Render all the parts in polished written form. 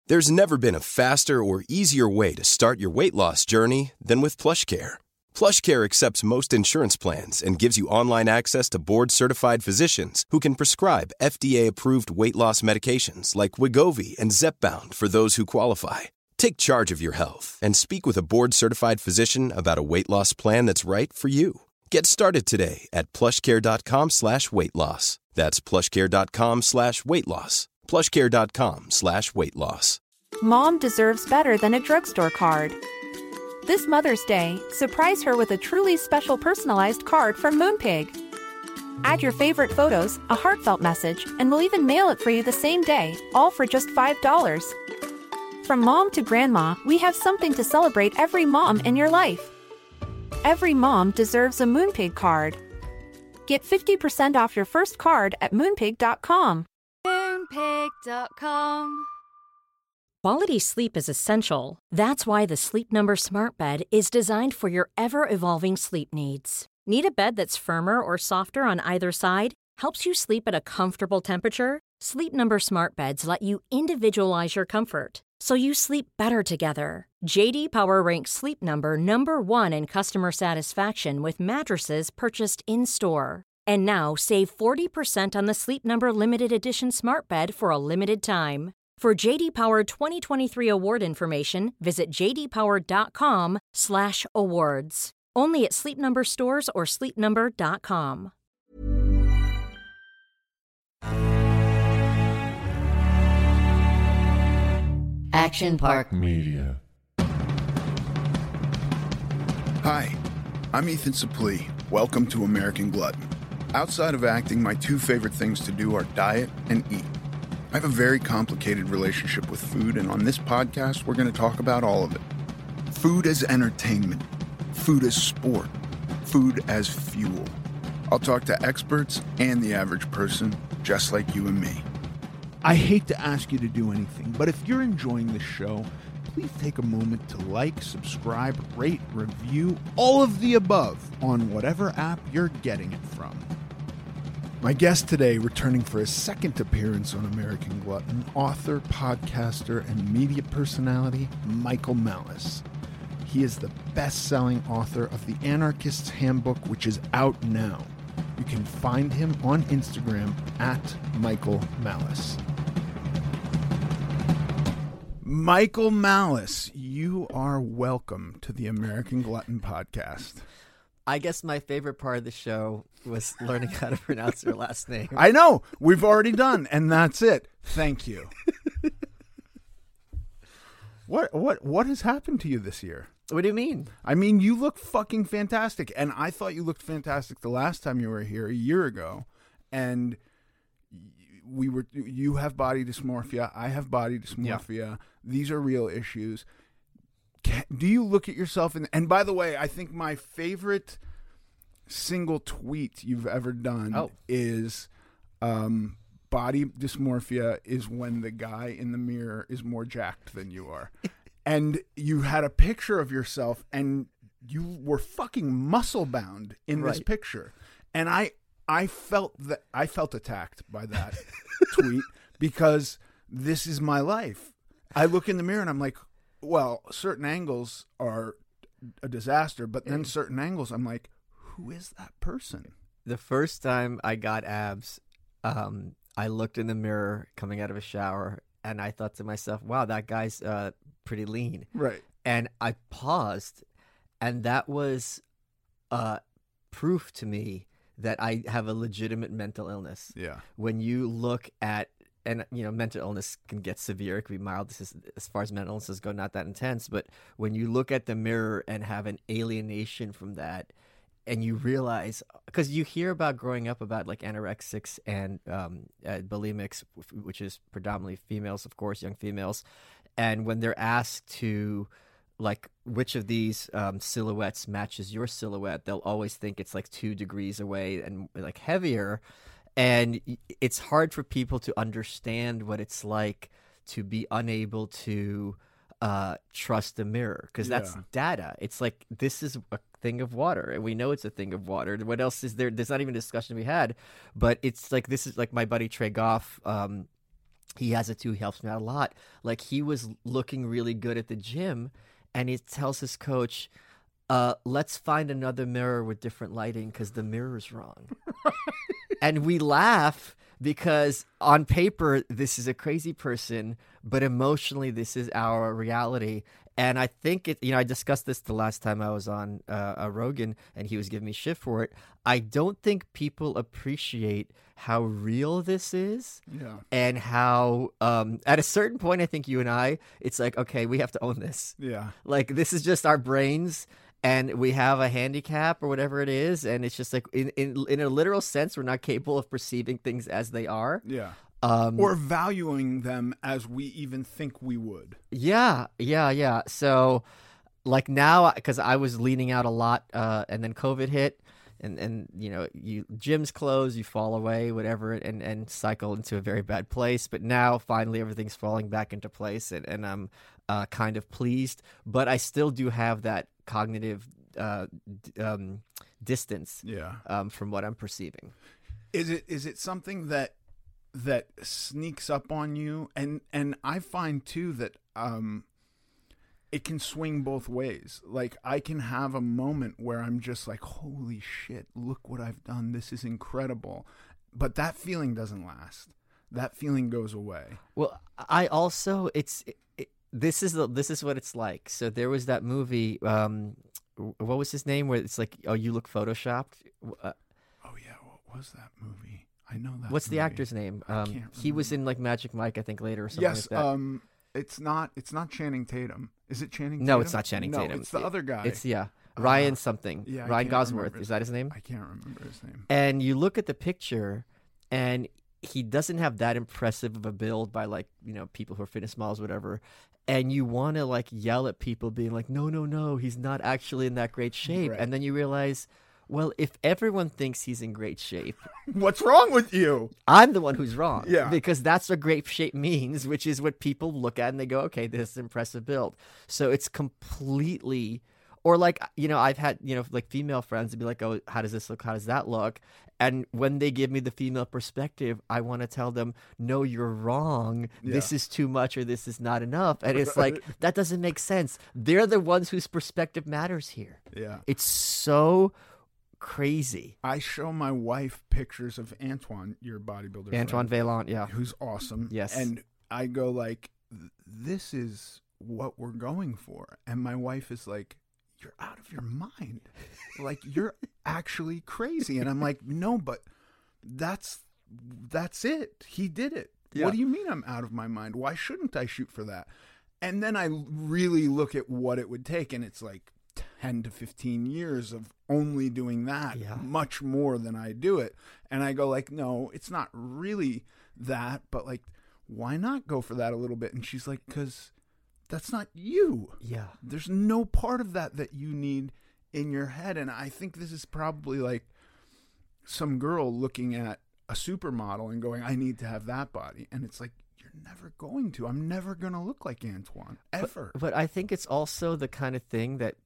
There's never been a faster or easier way to start your weight loss journey than with PlushCare. PlushCare accepts most insurance plans and gives you online access to board-certified physicians who can prescribe FDA-approved weight loss medications like Wegovy and Zepbound for those who qualify. Take charge of your health and speak with a board-certified physician about a weight loss plan that's right for you. Get started today at plushcare.com/weight-loss. That's plushcare.com/weight-loss. plushcare.com/weight-loss. Mom deserves better than a drugstore card. This Mother's Day, surprise her with a truly special personalized card from Moonpig. Add your favorite photos, a heartfelt message, and we'll even mail it for you the same day, all for just $5. From mom to grandma, we have something to celebrate every mom in your life. Every mom deserves a Moonpig card. Get 50% off your first card at moonpig.com. Moonpig.com. Quality sleep is essential. That's why the Sleep Number Smart Bed is designed for your ever-evolving sleep needs. Need a bed that's firmer or softer on either side? Helps you sleep at a comfortable temperature? Sleep Number Smart Beds let you individualize your comfort, so you sleep better together. J.D. Power ranks Sleep Number number 1 in customer satisfaction with mattresses purchased in-store. And now save 40% on the Sleep Number Limited Edition Smart Bed for a limited time. For J.D. Power 2023 award information, visit jdpower.com/awards. Only at Sleep Number stores or sleepnumber.com. Action Park Media. Hi, I'm Ethan Suplee. Welcome to American Glutton. Outside of acting, my two favorite things to do are diet and eat. I have a very complicated relationship with food, and on this podcast, we're going to talk about all of it. Food as entertainment, food as sport, food as fuel. I'll talk to experts and the average person, just like you and me. I hate to ask you to do anything, but if you're enjoying this show, please take a moment to like, subscribe, rate, review, all of the above on whatever app you're getting it from. My guest today, returning for his second appearance on American Glutton, author, podcaster, and media personality, Michael Malice. He is the best-selling author of The Anarchist's Handbook, which is out now. You can find him on Instagram at Michael Malice. Michael Malice, you are welcome to the American Glutton podcast. I guess my favorite part of the show was learning how to pronounce her last name. I know. We've already done, and that's it. Thank you. What has happened to you this year? What do you mean? I mean, you look fucking fantastic, and I thought you looked fantastic the last time you were here a year ago, and you have body dysmorphia, I have body dysmorphia. Yeah. These are real issues. Do you look at yourself and by the way, I think my favorite single tweet you've ever done is body dysmorphia is when the guy in the mirror is more jacked than you are. And you had a picture of yourself and you were fucking muscle bound in this picture. And I felt attacked by that tweet because this is my life. I look in the mirror and I'm like, well, certain angles are a disaster, but then certain angles, I'm like, who is that person? The first time I got abs, I looked in the mirror coming out of a shower, and I thought to myself, wow, that guy's pretty lean. Right. And I paused, and that was proof to me that I have a legitimate mental illness. Yeah. When you look at, and mental illness can get severe. It can be mild. This is, as far as mental illnesses go, not that intense. But when you look at the mirror and have an alienation from that, and you realize, because you hear about growing up about like anorexics and bulimics, which is predominantly females, of course, young females, and when they're asked to, like, which of these silhouettes matches your silhouette, they'll always think it's like 2 degrees away and like heavier. And it's hard for people to understand what it's like to be unable to trust the mirror, because that's data. It's like, this is a thing of water, and we know it's a thing of water. What else is there? There's not even a discussion we had, but it's like, this is like my buddy Trey Goff He has it too. He helps me out a lot. Like, he was looking really good at the gym, and he tells his coach, let's find another mirror with different lighting because the mirror's wrong. And we laugh because on paper, this is a crazy person, but emotionally, this is our reality. And I think I discussed this the last time I was on Rogan, and he was giving me shit for it. I don't think people appreciate how real this is, and how at a certain point, I think you and I, it's like, okay, we have to own this. Yeah, like, this is just our brains, and we have a handicap or whatever it is, and it's just like in a literal sense, we're not capable of perceiving things as they are. Yeah. Or valuing them as we even think we would. Yeah. So, like, now, because I was leaning out a lot, and then COVID hit, and gyms close, you fall away, whatever, and cycle into a very bad place. But now, finally, everything's falling back into place, and I'm kind of pleased. But I still do have that cognitive distance from what I'm perceiving. Is it something that sneaks up on you? And I find too that it can swing both ways. Like, I can have a moment where I'm just like, holy shit, look what I've done, this is incredible, but that feeling doesn't last. That feeling goes away. Well, I also this is what it's like. So there was that movie, what was his name, where it's like, oh, you look photoshopped. Oh yeah, what was that movie? I know that. What's movie. the actor's name? He was in like Magic Mike, I think, later or something yes, like that. It's not Channing Tatum. Is it Channing Tatum? No, it's not Channing Tatum. No, it's the other guy. It's Ryan something. Yeah, Ryan Gosworth. Is that his name? I can't remember his name. And you look at the picture, and he doesn't have that impressive of a build by, like, people who are fitness models, whatever. And you want to, like, yell at people being like, no, he's not actually in that great shape. Right. And then you realize, well, if everyone thinks he's in great shape, what's wrong with you? I'm the one who's wrong. Yeah. Because that's what great shape means, which is what people look at and they go, okay, this is an impressive build. So it's completely, or like, I've had, like, female friends and be like, oh, how does this look? How does that look? And when they give me the female perspective, I want to tell them, no, you're wrong. Yeah. This is too much, or this is not enough. And it's like, that doesn't make sense. They're the ones whose perspective matters here. Yeah. It's so crazy. I show my wife pictures of Antoine, your bodybuilder Antoine friend, Vaillant, yeah. who's awesome. Yes. And I go like, this is what we're going for. And my wife is like, you're out of your mind. Like, you're actually crazy. And I'm like, no, but that's it. He did it. Yeah. What do you mean I'm out of my mind? Why shouldn't I shoot for that? And then I really look at what it would take, and it's like 10 to 15 years of only doing that, much more than I do it. And I go like, no, it's not really that, but like, why not go for that a little bit? And she's like, because that's not you. Yeah. There's no part of that you need in your head. And I think this is probably like some girl looking at a supermodel and going, I need to have that body. And it's like, you're never going to. I'm never going to look like Antoine, ever. But I think it's also the kind of thing that,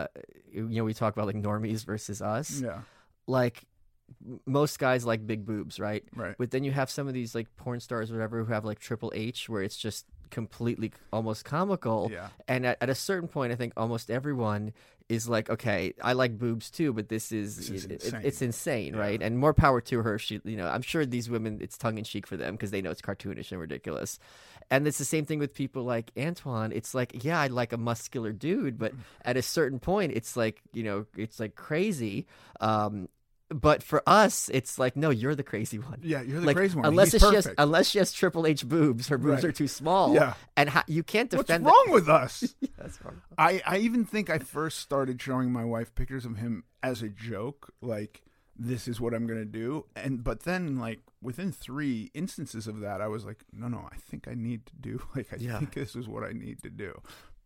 we talk about like normies versus us. Yeah. Like, most guys like big boobs, right? Right. But then you have some of these like porn stars or whatever who have like Triple H, where it's just completely almost comical. Yeah. And at a certain point, I think almost everyone is like, okay, I like boobs too, but this is insane. It's insane, Yeah. right? And more power to her. She, I'm sure these women, it's tongue in cheek for them because they know it's cartoonish and ridiculous. And it's the same thing with people like Antoine. It's like, yeah, I like a muscular dude, but at a certain point, it's like, it's like crazy. But for us, it's like, no, you're the crazy one. Yeah, you're the like, crazy one. Unless He's perfect. unless she has Triple H boobs, her boobs Right. are too small. Yeah. And you can't defend. What's wrong with us? That's wrong. I even think I first started showing my wife pictures of him as a joke, like, this is what I'm going to do. But then, like, within 3 instances of that, I was like, no, I think I need to do, like, I think this is what I need to do.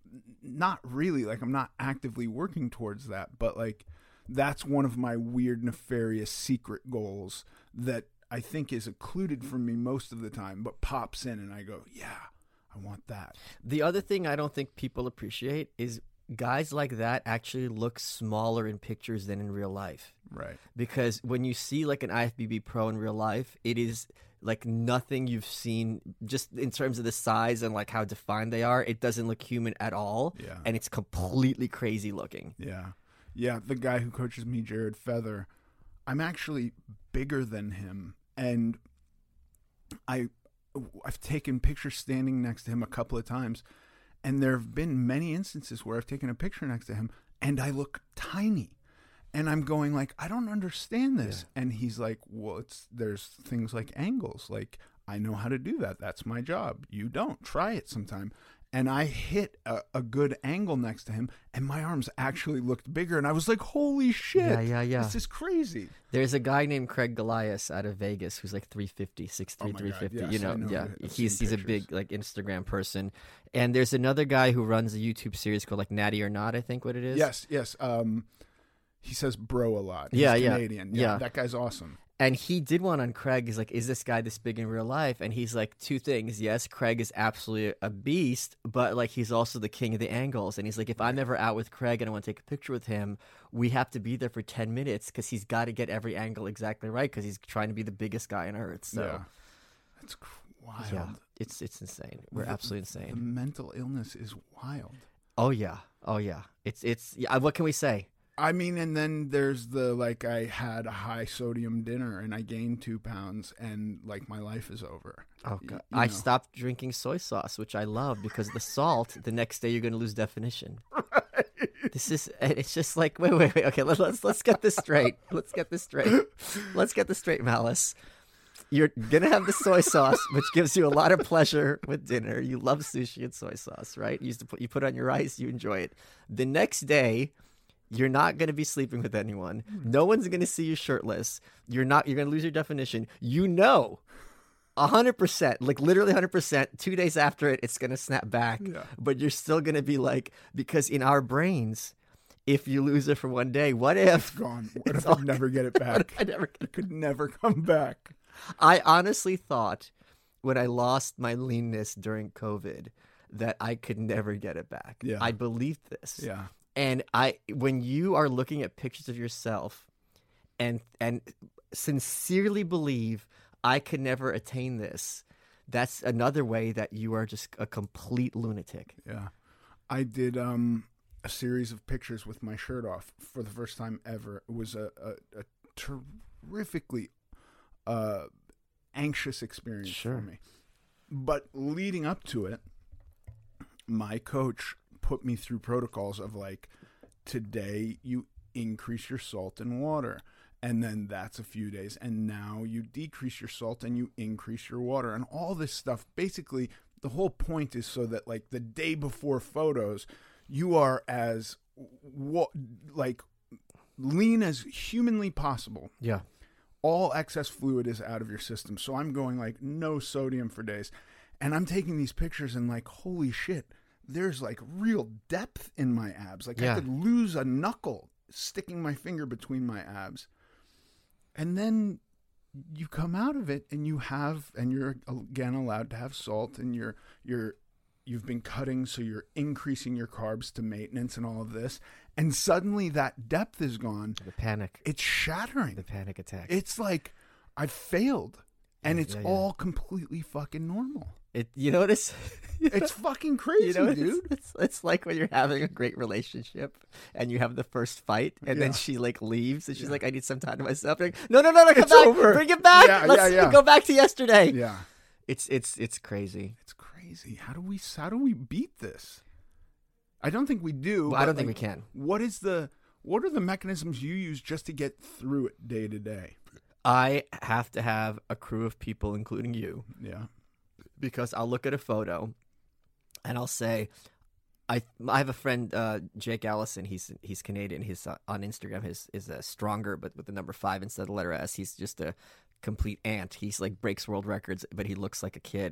Not really, like, I'm not actively working towards that, but, like, that's one of my weird, nefarious secret goals that I think is occluded from me most of the time, but pops in and I go, yeah, I want that. The other thing I don't think people appreciate is guys like that actually look smaller in pictures than in real life. Right. Because when you see like an IFBB pro in real life, it is like nothing you've seen just in terms of the size and like how defined they are. It doesn't look human at all. Yeah. And it's completely crazy looking. Yeah. Yeah. The guy who coaches me, Jared Feather, I'm actually bigger than him. And I've taken pictures standing next to him a couple of times. And there have been many instances where I've taken a picture next to him and I look tiny. And I'm going like, I don't understand this. Yeah. And he's like, well, there's things like angles. Like, I know how to do that. That's my job. You don't. Try it sometime. And I hit a good angle next to him, and my arms actually looked bigger. And I was like, holy shit. Yeah. This is crazy. There's a guy named Craig Golias out of Vegas who's like 350, 6'3", 350. Yes, you know, yeah. He's a big like Instagram person. And there's another guy who runs a YouTube series called like Natty or Not, I think what it is. Yes. He says bro a lot. He's Canadian. Yeah. That guy's awesome. And he did one on Craig. He's like, is this guy this big in real life? And he's like, two things. Yes, Craig is absolutely a beast, but like he's also the king of the angles. And he's like, if I'm ever out with Craig and I want to take a picture with him, we have to be there for 10 minutes because he's got to get every angle exactly right because he's trying to be the biggest guy on earth. So yeah. That's wild. Yeah, it's insane. We're absolutely insane. The mental illness is wild. Oh yeah. It's what can we say? I mean, and then there's the, like, I had a high sodium dinner and I gained 2 pounds and, like, my life is over. Oh, God. I stopped drinking soy sauce, which I love because the salt, the next day you're going to lose definition. Right. It's just like, wait. Okay, let's get this straight. Let's get this straight, Malice. You're going to have the soy sauce, which gives you a lot of pleasure with dinner. You love sushi and soy sauce, right? You put it on your rice, you enjoy it. The next day, you're not going to be sleeping with anyone. No one's going to see you shirtless. You're going to lose your definition. 100%, like literally 100%, 2 days after it's going to snap back. Yeah. But you're still going to be like, because in our brains, if you lose it for one day, what if? It's gone. What if I never get it back? It could never come back. I honestly thought when I lost my leanness during COVID that I could never get it back. Yeah. I believed this. Yeah. And when you are looking at pictures of yourself and sincerely believe I could never attain this, that's another way that you are just a complete lunatic. Yeah. I did a series of pictures with my shirt off for the first time ever. It was a terrifically anxious experience for me. But leading up to it, my coach put me through protocols of like, today you increase your salt and water, and then that's a few days, and now you decrease your salt and you increase your water, and all this stuff. Basically, the whole point is so that like the day before photos, you are as like lean as humanly possible. Yeah. All excess fluid is out of your system. So I'm going like no sodium for days, and I'm taking these pictures and like, holy shit, there's like real depth in my abs. Like I could lose a knuckle sticking my finger between my abs. And then you come out of it and you're again allowed to have salt, and you've been cutting, so you're increasing your carbs to maintenance and all of this. And suddenly that depth is gone. The panic. It's shattering. The panic attack. It's like I've failed. And it's all completely fucking normal. It's fucking crazy, dude. It's like when you're having a great relationship and you have the first fight, and then she like leaves and she's like, I need some time to myself. Like, no, come back. Over. Bring it back. Let's go back to yesterday. Yeah. It's crazy. It's crazy. How do we beat this? I don't think we do. Well, I don't think we can. What are the mechanisms you use just to get through it day to day? I have to have a crew of people, including you. Yeah. Because I'll look at a photo and I'll say, I have a friend, Jake Allison. He's Canadian. He's on Instagram. His is stronger, but with the number 5 instead of the letter S. He's just a complete ant. He's like breaks world records, but he looks like a kid.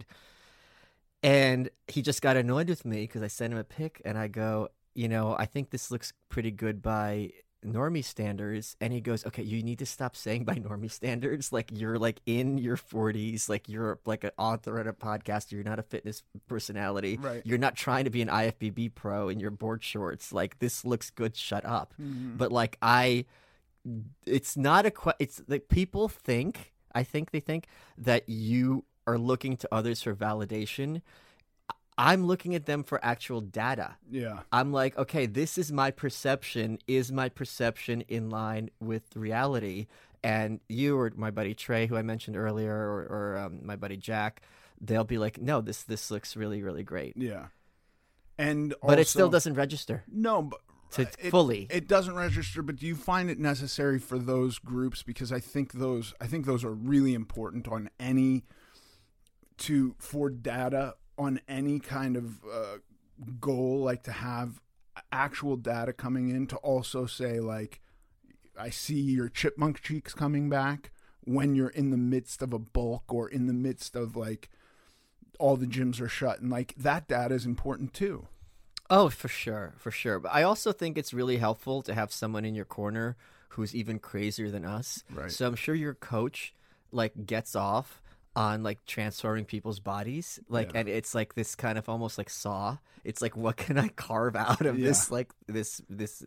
And he just got annoyed with me because I sent him a pic and I go, I think this looks pretty good by normie standards, and he goes, okay, you need to stop saying by normie standards. Like, you're like in your 40s, like you're like an author at a podcast. You're not a fitness personality. Right. You're not trying to be an IFBB pro in your board shorts. Like, this looks good. Shut up. But like, it's not it's like people think, I think they think that you are looking to others for validation. I'm looking at them for actual data. Yeah. I'm like, okay, this is my perception. Is my perception in line with reality? And you or my buddy Trey, who I mentioned earlier, or my buddy Jack, they'll be like, no, this looks really, really great. Yeah. And but it also- still doesn't register. No, but fully. It doesn't register, but do you find it necessary for those groups? Because I think those are really important on for data on any kind of goal, like to have actual data coming in to also say, like, I see your chipmunk cheeks coming back when you're in the midst of a bulk or in the midst of like all the gyms are shut, and like that data is important too. Oh, for sure. But I also think it's really helpful to have someone in your corner who's even crazier than us. Right. So I'm sure your coach like gets off on like transforming people's bodies, like, and it's like this kind of almost like Saw. It's like, what can I carve out of this, like this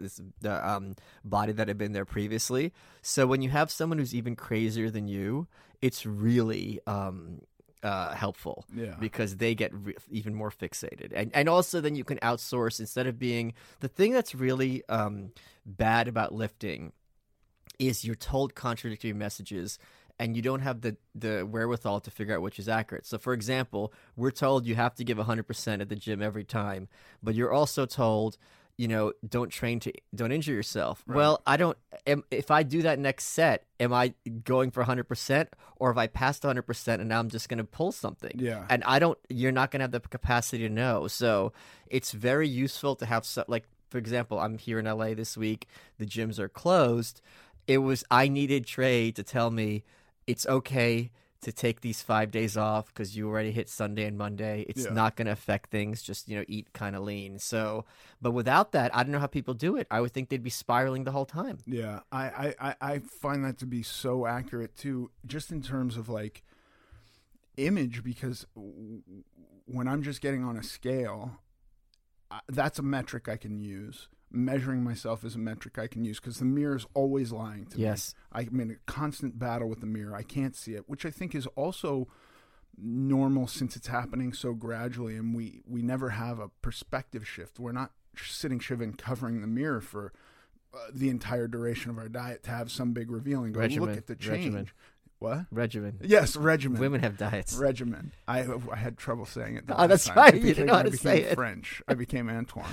body that had been there previously? So when you have someone who's even crazier than you, it's really helpful, because they get even more fixated, and also then you can outsource instead of being the thing that's really bad about lifting is you're told contradictory messages. And you don't have the wherewithal to figure out which is accurate. So, for example, we're told you have to give 100% at the gym every time, but you're also told, don't injure yourself. Right. Well, if I do that next set, am I going for 100%, or have I passed 100% and now I'm just going to pull something? Yeah. And you're not going to have the capacity to know. So it's very useful to have, for example, I'm here in LA this week. The gyms are closed. I needed Trey to tell me, it's okay to take these 5 days off because you already hit Sunday and Monday. It's not going to affect things. Just, eat kind of lean. So, but without that, I don't know how people do it. I would think they'd be spiraling the whole time. Yeah. I find that to be so accurate too, just in terms of like image, because when I'm just getting on a scale, that's a metric I can use. Measuring myself is a metric I can use because the mirror is always lying to me. Yes. I'm in a constant battle with the mirror. I can't see it, which I think is also normal since it's happening so gradually, and we never have a perspective shift. We're not sitting Shiva and covering the mirror for the entire duration of our diet to have some big reveal and go, look at the change. Regimen. What? Regimen. Yes, regimen. Women have diets. Regimen. I had trouble saying it. That's right. You didn't know how to say it. French. I became Antoine.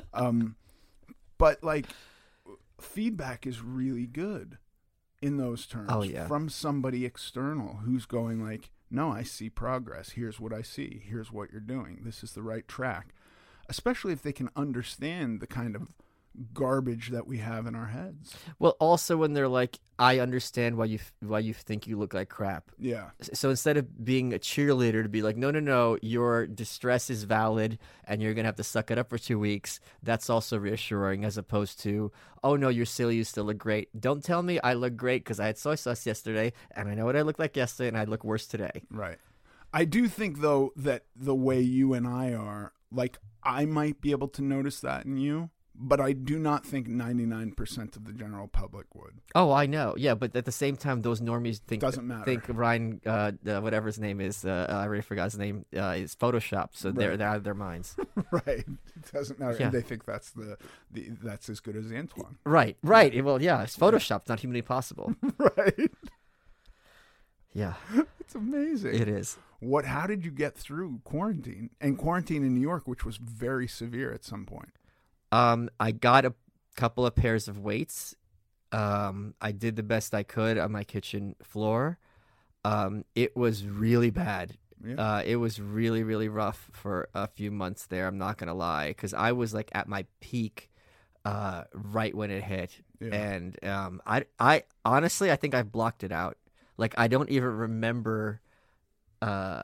But like, feedback is really good in those terms. Oh, yeah. From somebody external who's going like, no, I see progress. Here's what I see. Here's what you're doing. This is the right track. Especially if they can understand the kind of garbage that we have in our heads. Well, also when they're like, I understand why you think you look like crap. Yeah. So instead of being a cheerleader to be like, no, your distress is valid and you're going to have to suck it up for 2 weeks, that's also reassuring, as opposed to, oh no, you're silly, you still look great. Don't tell me I look great because I had soy sauce yesterday and I know what I looked like yesterday and I look worse today. Right. I do think though that the way you and I are, like, I might be able to notice that in you, but I do not think 99% of the general public would. Oh, I know. Yeah, but at the same time, those normies think doesn't matter. Think Ryan, whatever his name is, I already forgot his name, is Photoshopped, so they're out of their minds. Right. It doesn't matter. Yeah. And they think that's that's as good as Antoine. Right. Well, yeah, it's Photoshopped, not humanly possible. Right. Yeah. It's amazing. It is. How did you get through quarantine? And quarantine in New York, which was very severe at some point. I got a couple of pairs of weights. I did the best I could on my kitchen floor. It was really bad. Yeah. It was really, really rough for a few months there. I'm not going to lie. 'Cause I was like at my peak, right when it hit. Yeah. And, I honestly, I think I've blocked it out. Like, I don't even remember,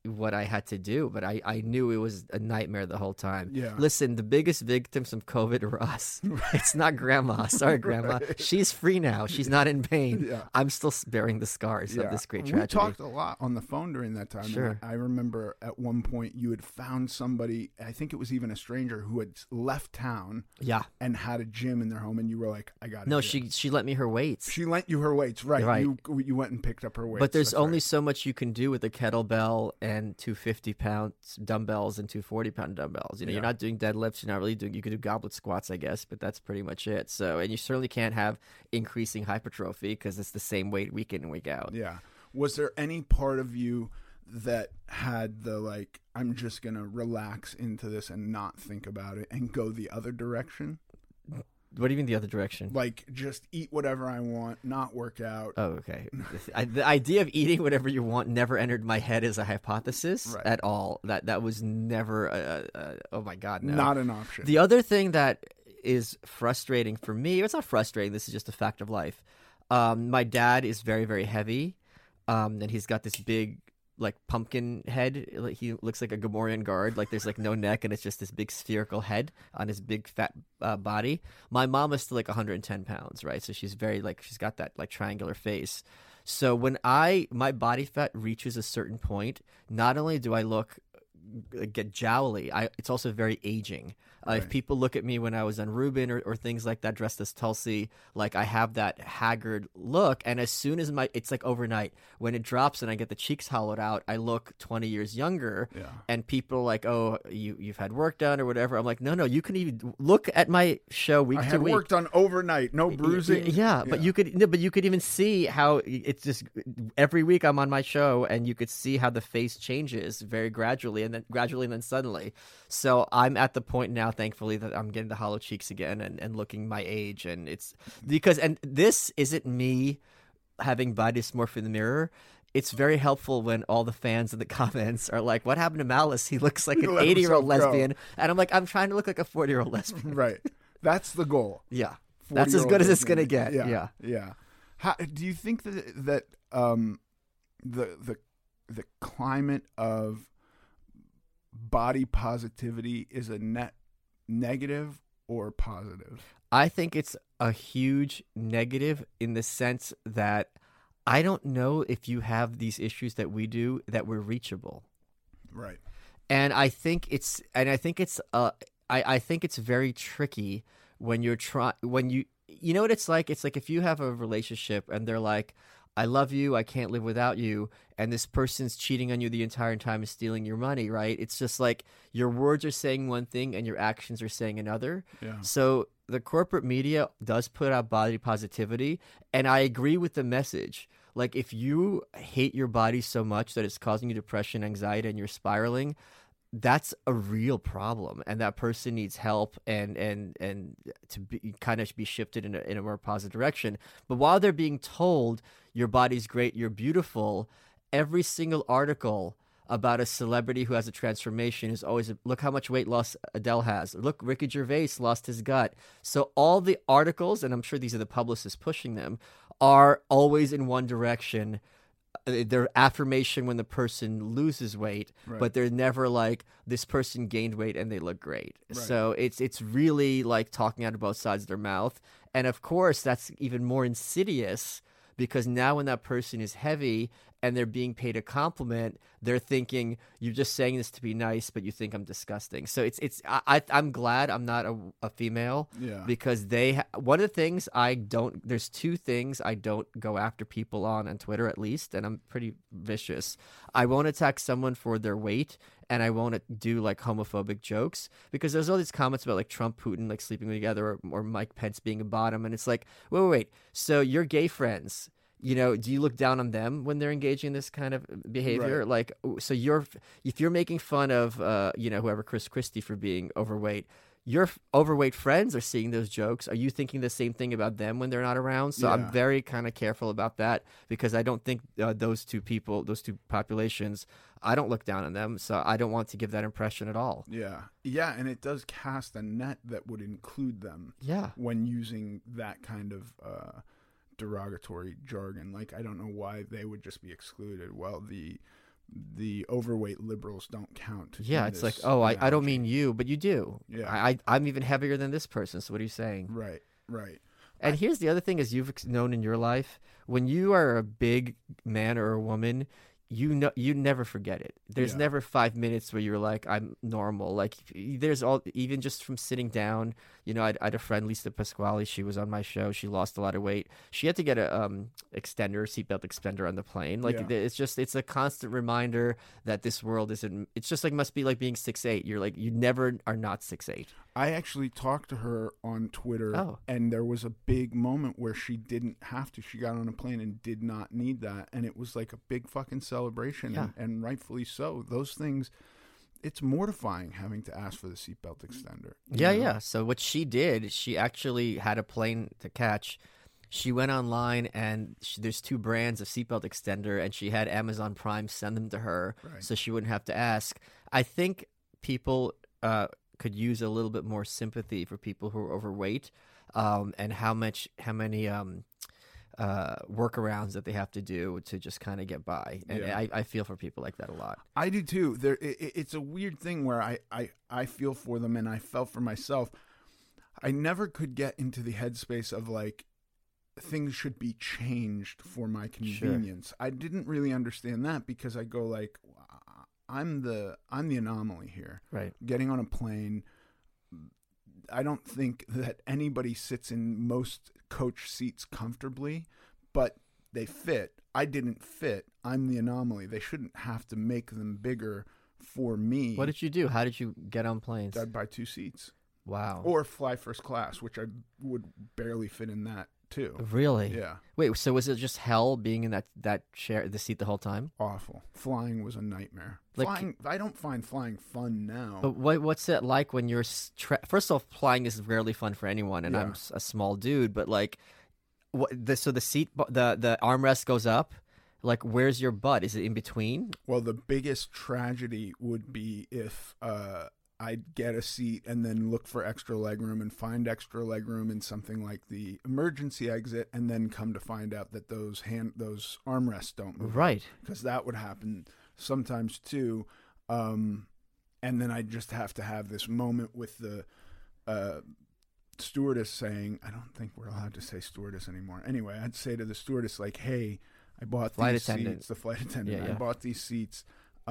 what I had to do, but I knew it was a nightmare the whole time. Yeah. Listen, the biggest victims of COVID are us. It's not grandma. Sorry, grandma. Right. She's free now. She's not in pain. Yeah. I'm still bearing the scars of this great tragedy. We talked a lot on the phone during that time. Sure. I remember at one point you had found somebody, I think it was even a stranger, who had left town and had a gym in their home, and you were like, I got it. No, she lent me her weights. She lent you her weights, right. Right. You went and picked up her weights. But there's That's only right. so much you can do with a kettlebell and 250-pound dumbbells and 240-pound dumbbells. You know, Yeah. you're not doing deadlifts. You're not really doing. You could do goblet squats, I guess, but that's pretty much it. So, and you certainly can't have increasing hypertrophy because it's the same weight week in and week out. Yeah. Was there any part of you that had the like, I'm just gonna relax into this and not think about it and go the other direction? What do you mean the other direction? Like, just eat whatever I want, not work out. Oh, okay. The idea of eating whatever you want never entered my head as a hypothesis at all. That was never. Oh my God, no. Not an option. The other thing that is frustrating for me, it's not frustrating. This is just a fact of life. My dad is very, very heavy, and he's got this big, like, pumpkin head. Like, he looks like a Gamorrean guard. Like, there's like no neck, and it's just this big spherical head on his big fat body. My mom is still like 110 pounds, right? So she's very like, she's got that like triangular face. So when my body fat reaches a certain point, not only do I get jowly, it's also very aging. If people look at me when I was on Reuben or things like that, dressed as Tulsi, like I have that haggard look. And as soon as it's like overnight, when it drops and I get the cheeks hollowed out, I look 20 years younger. Yeah. And people are like, oh, you've had work done or whatever. I'm like, no, you can even look at my show week to week. I had work done overnight, no bruising. Yeah, but you could even see how it's just every week I'm on my show, and you could see how the face changes very gradually, and then suddenly. So I'm at the point now, thankfully, that I'm getting the hollow cheeks again and looking my age, and it's because this isn't me having body dysmorphia in the mirror. It's very helpful when all the fans in the comments are like, what happened to Malice? He looks like an 80-year-old lesbian. And I'm like, I'm trying to look like a 40-year-old lesbian. Right. That's the goal. Yeah. That's as good as it's going to get. Yeah. How, do you think that the climate of body positivity is a net negative or positive? I think it's a huge negative in the sense that I don't know if you have these issues that we do that we're reachable. Right. And I think it's very tricky when you know what it's like? It's like if you have a relationship and they're like, I love you, I can't live without you, and this person's cheating on you the entire time and stealing your money, right? It's just like your words are saying one thing and your actions are saying another. Yeah. So the corporate media does put out body positivity, and I agree with the message. Like, if you hate your body so much that it's causing you depression, anxiety, and you're spiraling, that's a real problem, and that person needs help and to be kind of be shifted in a more positive direction. But while they're being told your body's great, you're beautiful, every single article about a celebrity who has a transformation is always, look how much weight loss Adele has. Look, Ricky Gervais lost his gut. So all the articles, and I'm sure these are the publicists pushing them, are always in one direction. They're affirmation when the person loses weight, but they're never like, this person gained weight and they look great. Right. So it's really like talking out of both sides of their mouth. And of course, that's even more insidious because now when that person is heavy and they're being paid a compliment, they're thinking, you're just saying this to be nice, but you think I'm disgusting. So I'm glad I'm not a female because one of the things there's two things I don't go after people on Twitter at least, and I'm pretty vicious. I won't attack someone for their weight, and I won't do like homophobic jokes because there's all these comments about like Trump, Putin, like sleeping together or Mike Pence being a bottom. And it's like, wait. So your gay friends, you know, do you look down on them when they're engaging in this kind of behavior? Right. Like, so if you're making fun of, whoever, Chris Christie for being overweight, your overweight friends are seeing those jokes. Are you thinking the same thing about them when they're not around? So I'm very kind of careful about that because I don't think those two populations, I don't look down on them. So I don't want to give that impression at all. Yeah. Yeah. And it does cast a net that would include them. Yeah. When using that kind of derogatory jargon. Like, I don't know why they would just be excluded. Well, the the overweight liberals don't count. Yeah, it's like, oh, I don't mean you, but you do. Yeah. I'm even heavier than this person, so what are you saying? Right. And here's the other thing is you've known in your life, when you are a big man or a woman, you never forget it. There's never 5 minutes where you're like, I'm normal. Like there's even just from sitting down, I had a friend, Lisa Pasquale. She was on my show. She lost a lot of weight. She had to get a seatbelt extender on the plane. Like it's a constant reminder that this world isn't. It's just like must be like being 6'8". You're like you never are not 6'8". I actually talked to her on Twitter, and there was a big moment where she didn't have to. She got on a plane and did not need that, and it was like a big fucking celebration, and rightfully so. Those things, it's mortifying having to ask for the seatbelt extender. Yeah. So what she did, she actually had a plane to catch. She went online, and there's 2 brands of seatbelt extender, and she had Amazon Prime send them to her, so she wouldn't have to ask. I think people could use a little bit more sympathy for people who are overweight, and how many workarounds that they have to do to just kind of get by. And I feel for people like that a lot. I do too. It's a weird thing where I feel for them, and I felt for myself. I never could get into the headspace of like things should be changed for my convenience. Sure. I didn't really understand that because I go like, I'm the anomaly here. Right. Getting on a plane, I don't think that anybody sits in most coach seats comfortably, but they fit. I didn't fit. I'm the anomaly. They shouldn't have to make them bigger for me. What did you do? How did you get on planes? I'd buy 2 seats. Wow. Or fly first class, which I would barely fit in that too. Really? Yeah. Wait, so was it just hell being in that chair, the seat the whole time? Awful. Flying was a nightmare. Like, I don't find flying fun now. But what's it like when you're first off, flying is rarely fun for anyone, and I'm a small dude, but like so the seat, the armrest goes up, like where's your butt? Is it in between? Well, the biggest tragedy would be if I'd get a seat and then look for extra legroom and find extra legroom in something like the emergency exit, and then come to find out that those armrests don't move. Right. Because that would happen sometimes too. And then I'd just have to have this moment with the stewardess saying, I don't think we're allowed to say stewardess anymore. Anyway, I'd say to the stewardess like, hey, I bought these seats. The flight attendant. I bought these seats.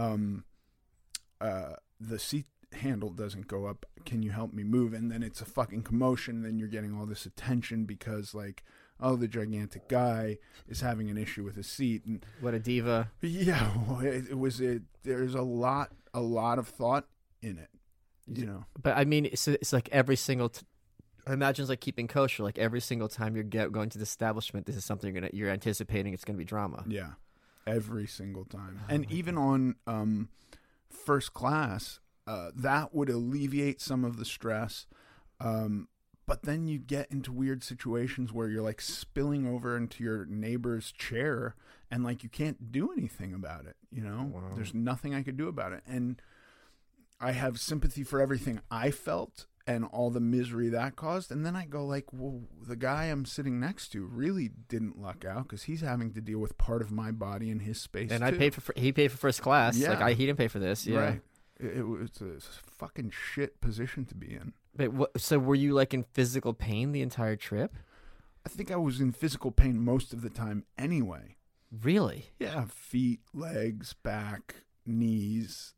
The seat handle doesn't go up. Can you help me move? And then it's a fucking commotion. Then you're getting all this attention because like, oh, the gigantic guy is having an issue with his seat. And what a diva. Yeah, there's a lot of thought in it, But I mean, it's like every single I imagine it's like keeping kosher. Like every single time you're going to the establishment, this is something you're anticipating. It's going to be drama. Yeah, every single time. And even on first class, that would alleviate some of the stress. But then you get into weird situations where you're like spilling over into your neighbor's chair and like you can't do anything about it. Wow. There's nothing I could do about it. And I have sympathy for everything I felt and all the misery that caused. And then I go like, well, the guy I'm sitting next to really didn't luck out because he's having to deal with part of my body in his space. And too. He paid for first class. Yeah. Like he didn't pay for this. Yeah. Right. It was a fucking shit position to be in. But so were you like in physical pain the entire trip? I think I was in physical pain most of the time anyway. Really? Yeah. Feet, legs, back, knees,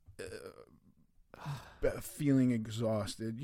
feeling exhausted,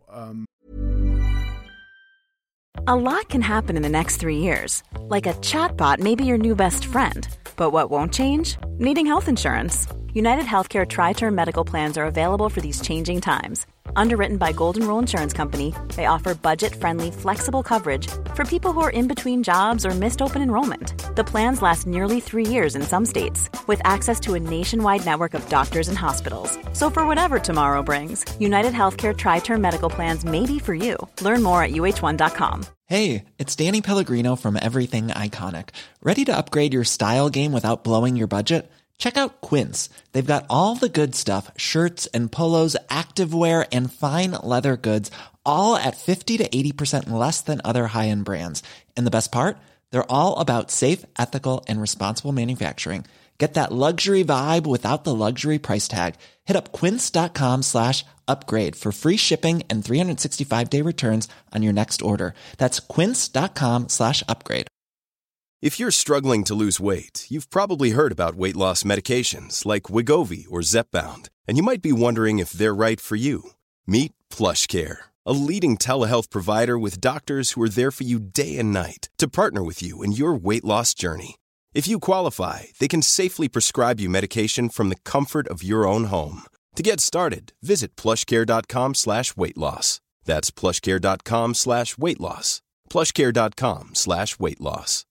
A lot can happen in the next 3 years. Like a chatbot may be your new best friend. But what won't change? Needing health insurance. United Healthcare Tri-Term Medical Plans are available for these changing times. Underwritten by Golden Rule Insurance Company, they offer budget-friendly, flexible coverage for people who are in between jobs or missed open enrollment. The plans last nearly 3 years in some states, with access to a nationwide network of doctors and hospitals. So for whatever tomorrow brings, United Healthcare Tri-Term Medical Plans may be for you. Learn more at uh1.com. Hey, it's Danny Pellegrino from Everything Iconic. Ready to upgrade your style game without blowing your budget? Check out Quince. They've got all the good stuff, shirts and polos, activewear, and fine leather goods, all at 50 to 80% less than other high-end brands. And the best part? They're all about safe, ethical, and responsible manufacturing. Get that luxury vibe without the luxury price tag. Hit up quince.com/upgrade for free shipping and 365-day returns on your next order. That's quince.com/upgrade. If you're struggling to lose weight, you've probably heard about weight loss medications like Wegovy or Zepbound, and you might be wondering if they're right for you. Meet PlushCare, a leading telehealth provider with doctors who are there for you day and night to partner with you in your weight loss journey. If you qualify, they can safely prescribe you medication from the comfort of your own home. To get started, visit plushcare.com/weightloss. That's plushcare.com/weightloss. plushcare.com/weightloss.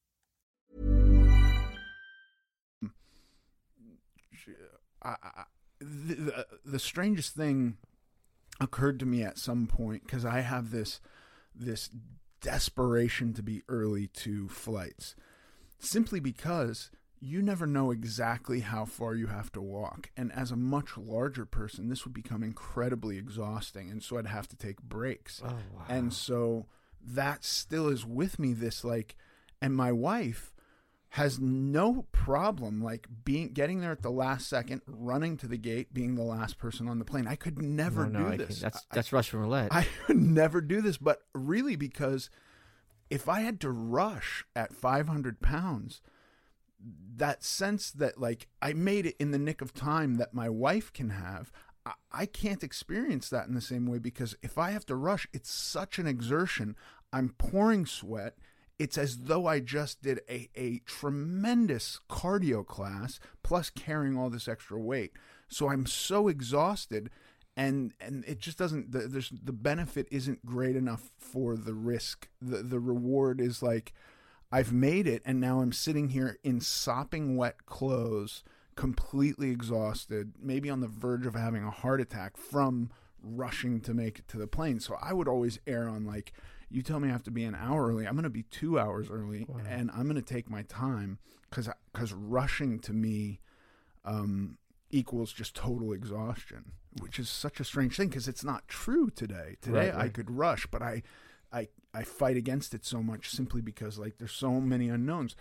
The strangest thing occurred to me at some point, because I have this desperation to be early to flights, simply because you never know exactly how far you have to walk. And as a much larger person, this would become incredibly exhausting. And so I'd have to take breaks. Oh, wow. And so that still is with me, and my wife has no problem getting there at the last second, running to the gate, being the last person on the plane. I could never do this. That's Russian roulette. I could never do this, but really, because if I had to rush at 500 pounds, that sense that I made it in the nick of time that my wife can have, I can't experience that in the same way, because if I have to rush, it's such an exertion. I'm pouring sweat. It's as though I just did a tremendous cardio class, plus carrying all this extra weight. So I'm so exhausted, and it just doesn't. The benefit isn't great enough for the risk. The reward is I've made it, and now I'm sitting here in sopping wet clothes, completely exhausted, maybe on the verge of having a heart attack from rushing to make it to the plane. So I would always err on you tell me I have to be an hour early, I'm going to be 2 hours early. Wow. And I'm going to take my time, because rushing to me equals just total exhaustion, which is such a strange thing, because it's not true today. Right. I could rush, but I fight against it so much, simply because there's so many unknowns.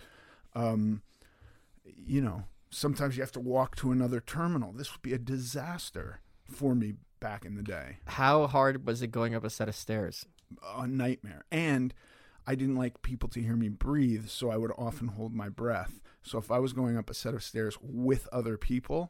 Sometimes you have to walk to another terminal. This would be a disaster for me back in the day. How hard was it going up a set of stairs? A nightmare. And I didn't like people to hear me breathe, so I would often hold my breath. So if I was going up a set of stairs with other people,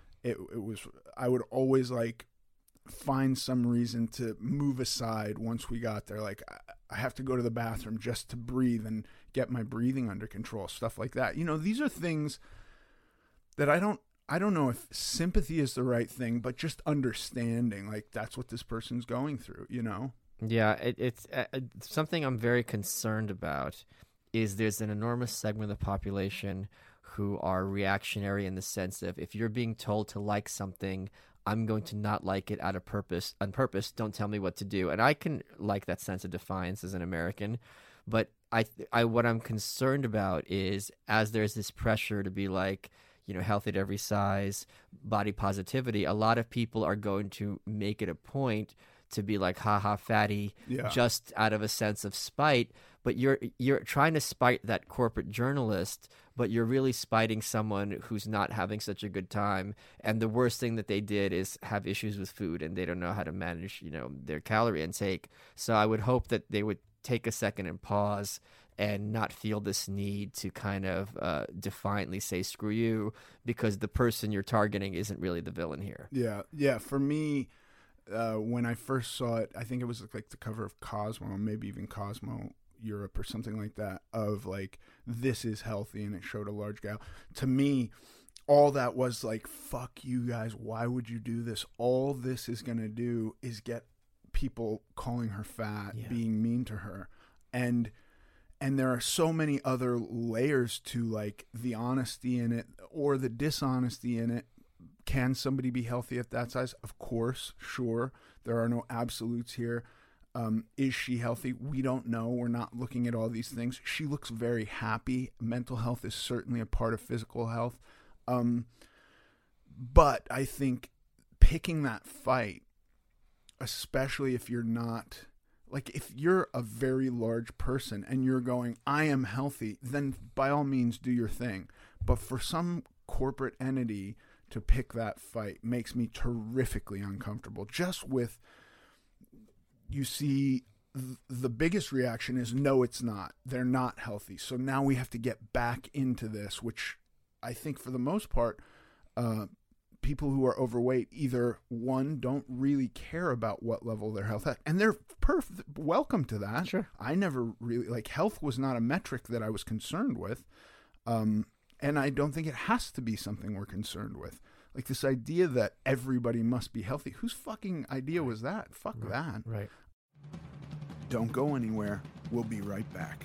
I would always find some reason to move aside once we got there. I have to go to the bathroom just to breathe and get my breathing under control, stuff like that. These are things that I don't know if sympathy is the right thing, but just understanding that's what this person's going through, Yeah, it's something I'm very concerned about. Is there's an enormous segment of the population who are reactionary in the sense of, if you're being told to like something, I'm going to not like it on purpose. Don't tell me what to do. And I can like that sense of defiance as an American, but I what I'm concerned about is, as there's this pressure to be healthy at every size, body positivity, a lot of people are going to make it a point to be haha, fatty, just out of a sense of spite. But you're trying to spite that corporate journalist, but you're really spiting someone who's not having such a good time. And the worst thing that they did is have issues with food, and they don't know how to manage, their calorie intake. So I would hope that they would take a second and pause and not feel this need to kind of defiantly say screw you, because the person you're targeting isn't really the villain here. Yeah. For me, when I first saw it, I think it was the cover of Cosmo, maybe even Cosmo Europe or something like that, of this is healthy, and it showed a large gal. To me, all that was fuck you guys, why would you do this? All this is going to do is get people calling her fat, being mean to her. And there are so many other layers to the honesty in it or the dishonesty in it. Can somebody be healthy at that size? Of course, sure. There are no absolutes here. Is she healthy? We don't know. We're not looking at all these things. She looks very happy. Mental health is certainly a part of physical health. But I think picking that fight, especially if you're not, if you're a very large person and you're going, I am healthy, then by all means do your thing. But for some corporate entity to pick that fight makes me terrifically uncomfortable. Just with, you see, the biggest reaction is, no, it's not. They're not healthy. So now we have to get back into this, which I think for the most part, people who are overweight either, one, don't really care about what level their health at, and they're welcome to that. Sure. I never really, like, health was not a metric that I was concerned with. And I don't think it has to be something we're concerned with. Like, this idea that everybody must be healthy. Whose fucking idea was that? Fuck that. Right. Don't go anywhere. We'll be right back.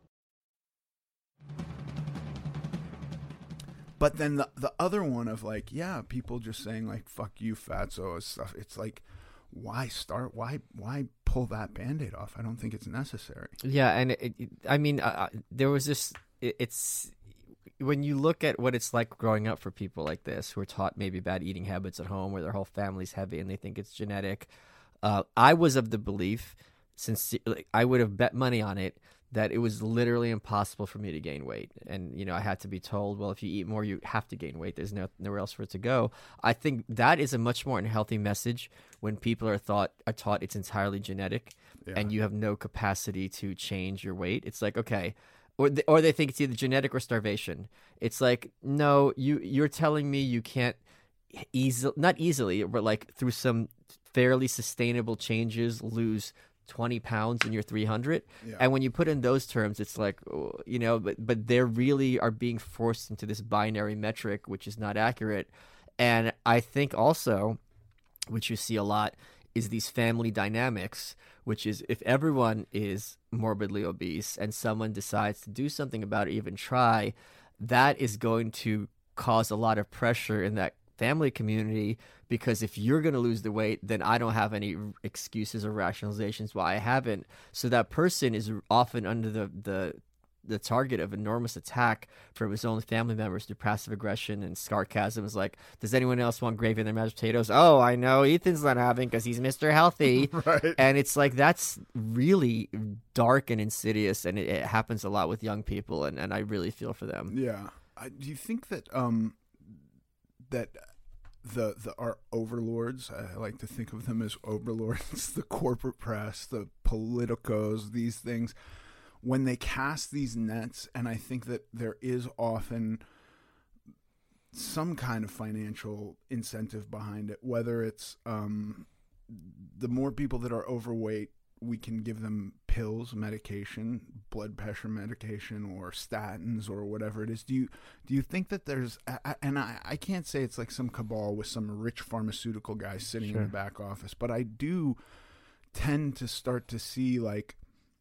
But then the other one of, like, yeah, people just saying, like, fuck you, fatso and stuff. It's like, why start? Why pull that Band-Aid off? I don't think it's necessary. Yeah, and there was this. It's when you look at what it's like growing up for people like this who are taught maybe bad eating habits at home, where their whole family's heavy and they think it's genetic. I was of the belief, since I would have bet money on it, that it was literally impossible for me to gain weight. And, I had to be told, well, if you eat more, you have to gain weight. There's nowhere else for it to go. I think that is a much more unhealthy message when people are taught it's entirely genetic, and you have no capacity to change your weight. It's like, okay, or they think it's either genetic or starvation. It's like, no, you're telling me you can't not easily, but like through some fairly sustainable changes lose 20 pounds in your 300. Yeah. And when you put in those terms, it's like, but they really are being forced into this binary metric, which is not accurate. And I think also, which you see a lot, is these family dynamics, which is if everyone is morbidly obese and someone decides to do something about it, even try, that is going to cause a lot of pressure in that family community, because if you're going to lose the weight, then I don't have any excuses or rationalizations why I haven't. So that person is often under the target of enormous attack from his own family members through passive aggression and sarcasm. Is like, does anyone else want gravy in their mashed potatoes? Oh, I know Ethan's not having because he's Mr. Healthy. Right. And it's like, that's really dark and insidious, and it happens a lot with young people, and I really feel for them. Yeah. Do you think that that our overlords, I like to think of them as overlords, the corporate press, the politicos, these things, when they cast these nets, and I think that there is often some kind of financial incentive behind it, whether it's the more people that are overweight, we can give them pills, medication, blood pressure medication, or statins, or whatever it is. Do you think that there's, and I can't say it's like some cabal with some rich pharmaceutical guy sitting in the back office, but I do tend to start to see, like,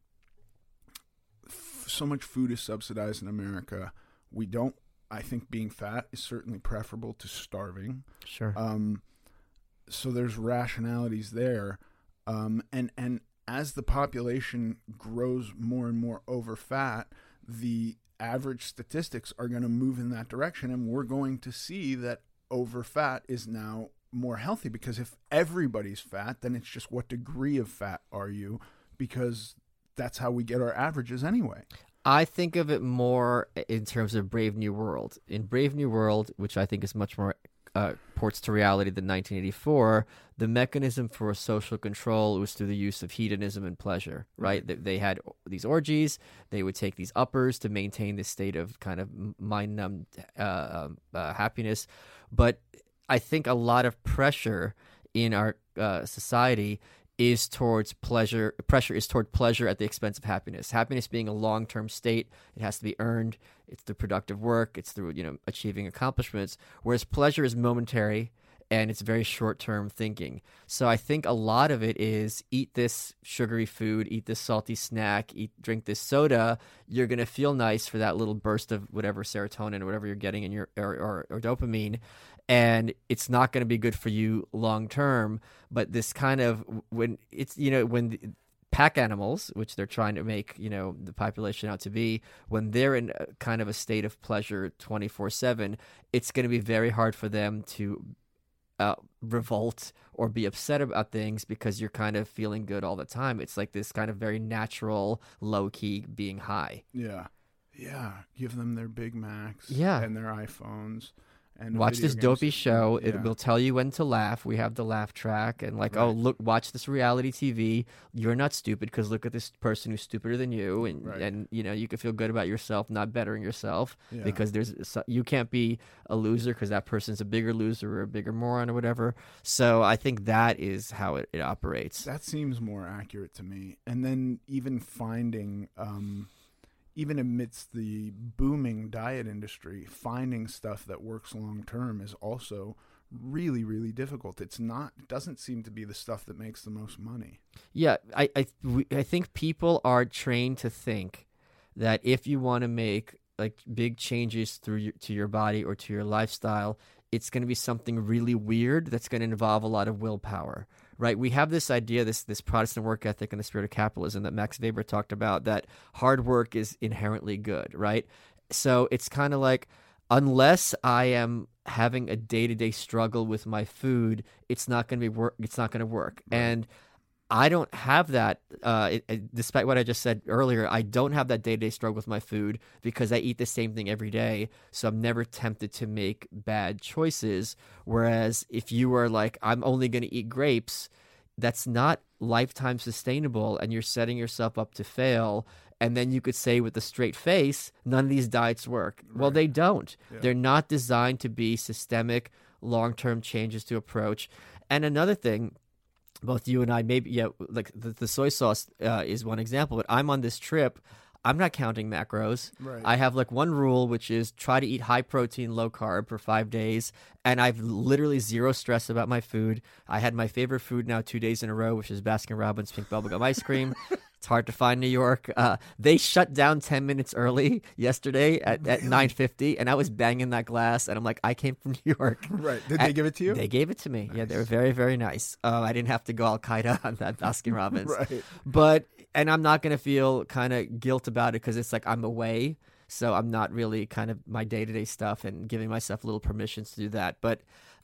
so much food is subsidized in America. I think being fat is certainly preferable to starving. Sure. So there's rationalities there. And as the population grows more and more over fat, the average statistics are going to move in that direction. And we're going to see that over fat is now more healthy, because if everybody's fat, then it's just what degree of fat are you? Because that's how we get our averages anyway. I think of it more in terms of Brave New World. In Brave New World, which I think is much more ports to reality than 1984, the mechanism for social control was through the use of hedonism and pleasure, right? They had these orgies. They would take these uppers to maintain this state of kind of mind-numbed happiness. But I think a lot of pressure in our society is towards pleasure. Pressure is toward pleasure at the expense of happiness. Happiness being a long-term state, it has to be earned. It's through productive work. It's through achieving accomplishments. Whereas pleasure is momentary and it's very short-term thinking. So I think a lot of it is eat this sugary food, eat this salty snack, drink this soda. You're gonna feel nice for that little burst of whatever serotonin or whatever you're getting in your or dopamine. And it's not going to be good for you long term. But this kind of, when it's, when the pack animals, which they're trying to make, the population out to be, when they're in kind of a state of pleasure 24/7, it's going to be very hard for them to revolt or be upset about things, because you're kind of feeling good all the time. It's like this kind of very natural, low key being high. Yeah. Yeah. Give them their Big Macs and their iPhones. and a watch video this game dopey scene. show. It Yeah. will tell you when to laugh. We have the laugh track, and like, oh, Right. look, watch this reality TV. You're not stupid because look at this person who's stupider than you, Right. and you know you can feel good about yourself, not bettering yourself Yeah. because you can't be a loser because that person's a bigger loser or a bigger moron or whatever. So I think that is how it operates. That seems more accurate to me. And then even finding, even amidst the booming diet industry, finding stuff that works long term is also really, really difficult. It doesn't seem to be the stuff that makes the most money. Yeah, I think people are trained to think that if you want to make like big changes to your body or to your lifestyle, it's going to be something really weird that's going to involve a lot of willpower, right? We have this idea, this Protestant work ethic and the spirit of capitalism that Max Weber talked about, that hard work is inherently good, right? So it's kind of like, unless I am having a day-to-day struggle with my food, it's not going to work. Right. And I don't have that, despite what I just said earlier, I don't have that day-to-day struggle with my food because I eat the same thing every day, so I'm never tempted to make bad choices. Whereas if you were like, I'm only going to eat grapes, that's not lifetime sustainable, and you're setting yourself up to fail. And then you could say with a straight face, none of these diets work. Right. Well, they don't. Yeah. They're not designed to be systemic, long-term changes to approach. And another thing, both you and I, maybe, like the soy sauce is one example, but I'm on this trip. I'm not counting macros. Right. I have like one rule, which is try to eat high protein, low carb for 5 days. And I've literally zero stress about my food. I had my favorite food now 2 days in a row, which is Baskin-Robbins pink bubblegum ice cream. It's hard to find in New York. They shut down 10 minutes early yesterday at 9:50, and I was banging that glass, and I'm like, I came from New York. Right. Did they give it to you? They gave it to me. Nice. Yeah, they were very, very nice. I didn't have to go Al-Qaeda on that Baskin-Robbins. Right. And I'm not going to feel kind of guilt about it because it's like I'm away, so I'm not really kind of my day-to-day stuff and giving myself little permissions to do that. But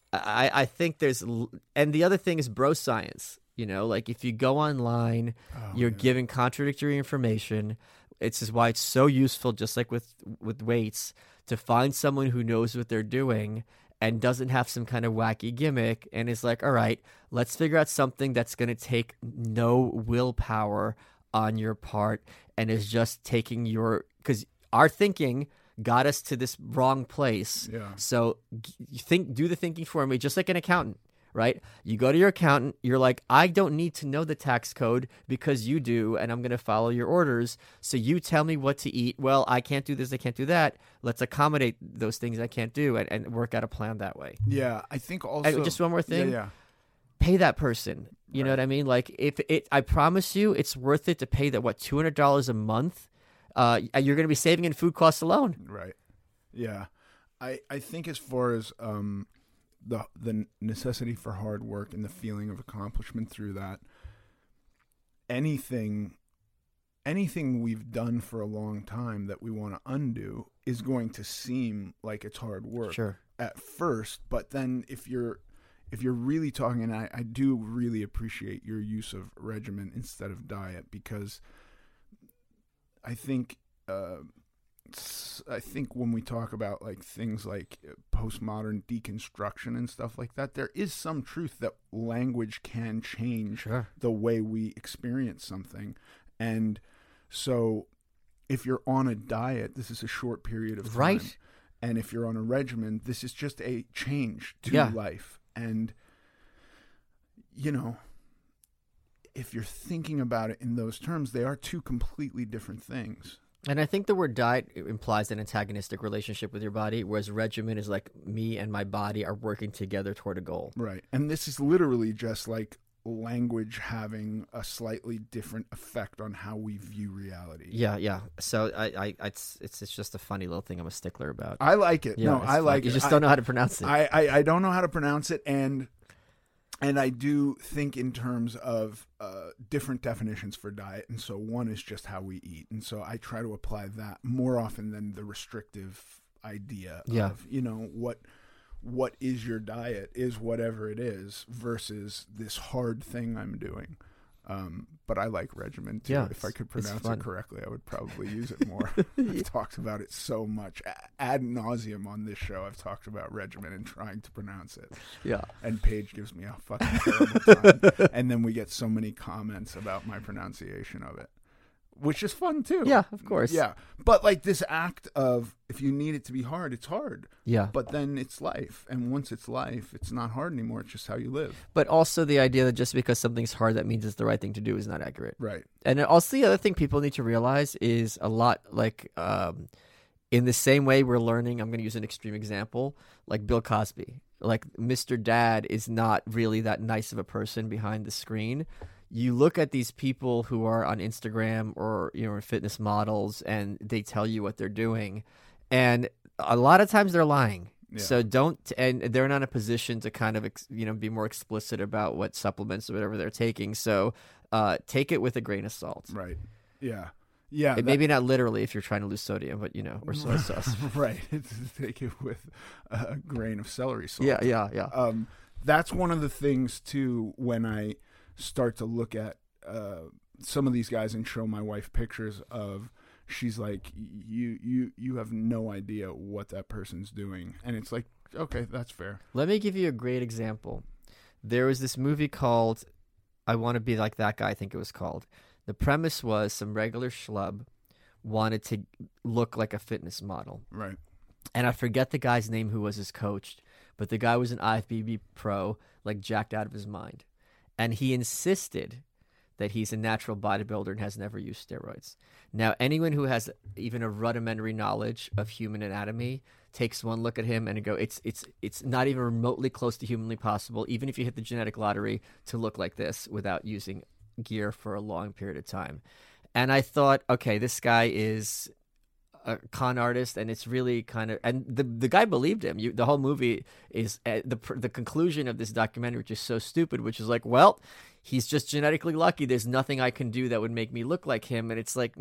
I think and the other thing is bro science. You know, like if you go online, you're giving contradictory information. It's just why it's so useful, just like with weights, to find someone who knows what they're doing and doesn't have some kind of wacky gimmick and is like, all right, let's figure out something that's going to take no willpower on your part and is just taking because our thinking got us to this wrong place. Yeah. So do the thinking for me, just like an accountant. Right? You go to your accountant, you're like, I don't need to know the tax code because you do, and I'm going to follow your orders. So you tell me what to eat. Well, I can't do this, I can't do that. Let's accommodate those things I can't do and work out a plan that way. Yeah, I think also... And just one more thing. Yeah. Pay that person. You know what I mean? Like, I promise you, it's worth it to pay that, $200 a month? You're going to be saving in food costs alone. Right. Yeah. I think as far as... the necessity for hard work and the feeling of accomplishment through that, anything we've done for a long time that we want to undo is going to seem like it's hard work at first. But then if you're really talking, and I do really appreciate your use of regimen instead of diet, because I think when we talk about like things like postmodern deconstruction and stuff like that, there is some truth that language can change the way we experience something. And so if you're on a diet, this is a short period of time. Right. And if you're on a regimen, this is just a change to life. And, you know, if you're thinking about it in those terms, they are two completely different things. And I think the word diet implies an antagonistic relationship with your body, whereas regimen is like me and my body are working together toward a goal. Right. And this is literally just like language having a slightly different effect on how we view reality. Yeah. So it's just a funny little thing I'm a stickler about. I like it. Yeah, no, I like it. You just I don't know how to pronounce it. I don't know how to pronounce it, and I do think in terms of different definitions for diet. And so one is just how we eat. And so I try to apply that more often than the restrictive idea of, you know, what is your diet is whatever it is versus this hard thing I'm doing. But I like regimen too. Yeah, if I could pronounce fun. it correctly, I would probably use it more. I've talked about it so much ad nauseum on this show. I've talked about regimen and trying to pronounce it. Yeah. And Paige gives me a fucking terrible time. And then we get so many comments about my pronunciation of it, which is fun too. Yeah, of course. Yeah. But like this act of, if you need it to be hard, it's hard. Yeah. But then it's life. And once it's life, it's not hard anymore. It's just how you live. But also the idea that just because something's hard, that means it's the right thing to do is not accurate. Right. And also the other thing people need to realize is a lot like in the same way we're learning, I'm going to use an extreme example, like Bill Cosby. Like Mr. Dad is not really that nice of a person behind the screen. You look at these people who are on Instagram or fitness models, and they tell you what they're doing, and a lot of times they're lying. Yeah. So and they're not in a position to kind of be more explicit about what supplements or whatever they're taking. So take it with a grain of salt. Right. Yeah. Yeah. Maybe not literally if you're trying to lose sodium, but or soy sauce. Right. Take it with a grain of celery salt. Yeah. That's one of the things too when I start to look at some of these guys and show my wife pictures of, she's like, you have no idea what that person's doing. And it's like, okay, that's fair. Let me give you a great example. There was this movie called I Want to Be Like That Guy, I think it was called. The premise was some regular schlub wanted to look like a fitness model. Right. And I forget the guy's name who was his coach, but the guy was an IFBB pro, like jacked out of his mind. And he insisted that he's a natural bodybuilder and has never used steroids. Now, anyone who has even a rudimentary knowledge of human anatomy takes one look at him and go, it's not even remotely close to humanly possible, even if you hit the genetic lottery, to look like this without using gear for a long period of time. And I thought, okay, this guy is a con artist, and it's really kind of, and the guy believed him. The whole movie is the conclusion of this documentary, which is so stupid, which is like, well, he's just genetically lucky. There's nothing I can do that would make me look like him. And it's like,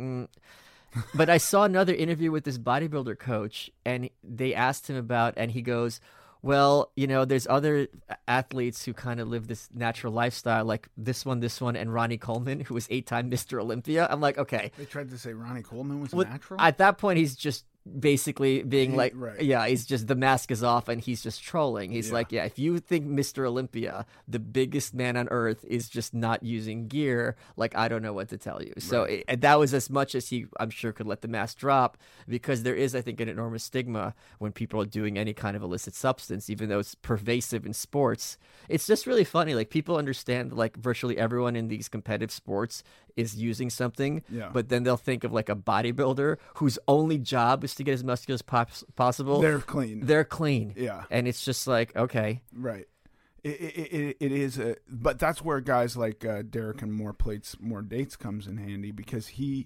But I saw another interview with this bodybuilder coach, and they asked him about, and he goes, well, there's other athletes who kind of live this natural lifestyle, like this one, and Ronnie Coleman, who was 8-time Mr. Olympia. I'm like, okay. They tried to say Ronnie Coleman was natural? At that point, he's just basically being right. he's just, the mask is off, and he's just trolling. He's like, if you think Mr. Olympia, the biggest man on earth, is just not using gear, like, I don't know what to tell you. So that was as much as he, I'm sure, could let the mask drop, because there is, I think, an enormous stigma when people are doing any kind of illicit substance, even though it's pervasive in sports. It's just really funny. Like, people understand, like, virtually everyone in these competitive sports is using something, but then they'll think of like a bodybuilder whose only job is to get as muscular as possible. They're clean. Yeah. And it's just like, okay. Right. It is, but that's where guys like Derek and More Plates, More Dates comes in handy, because he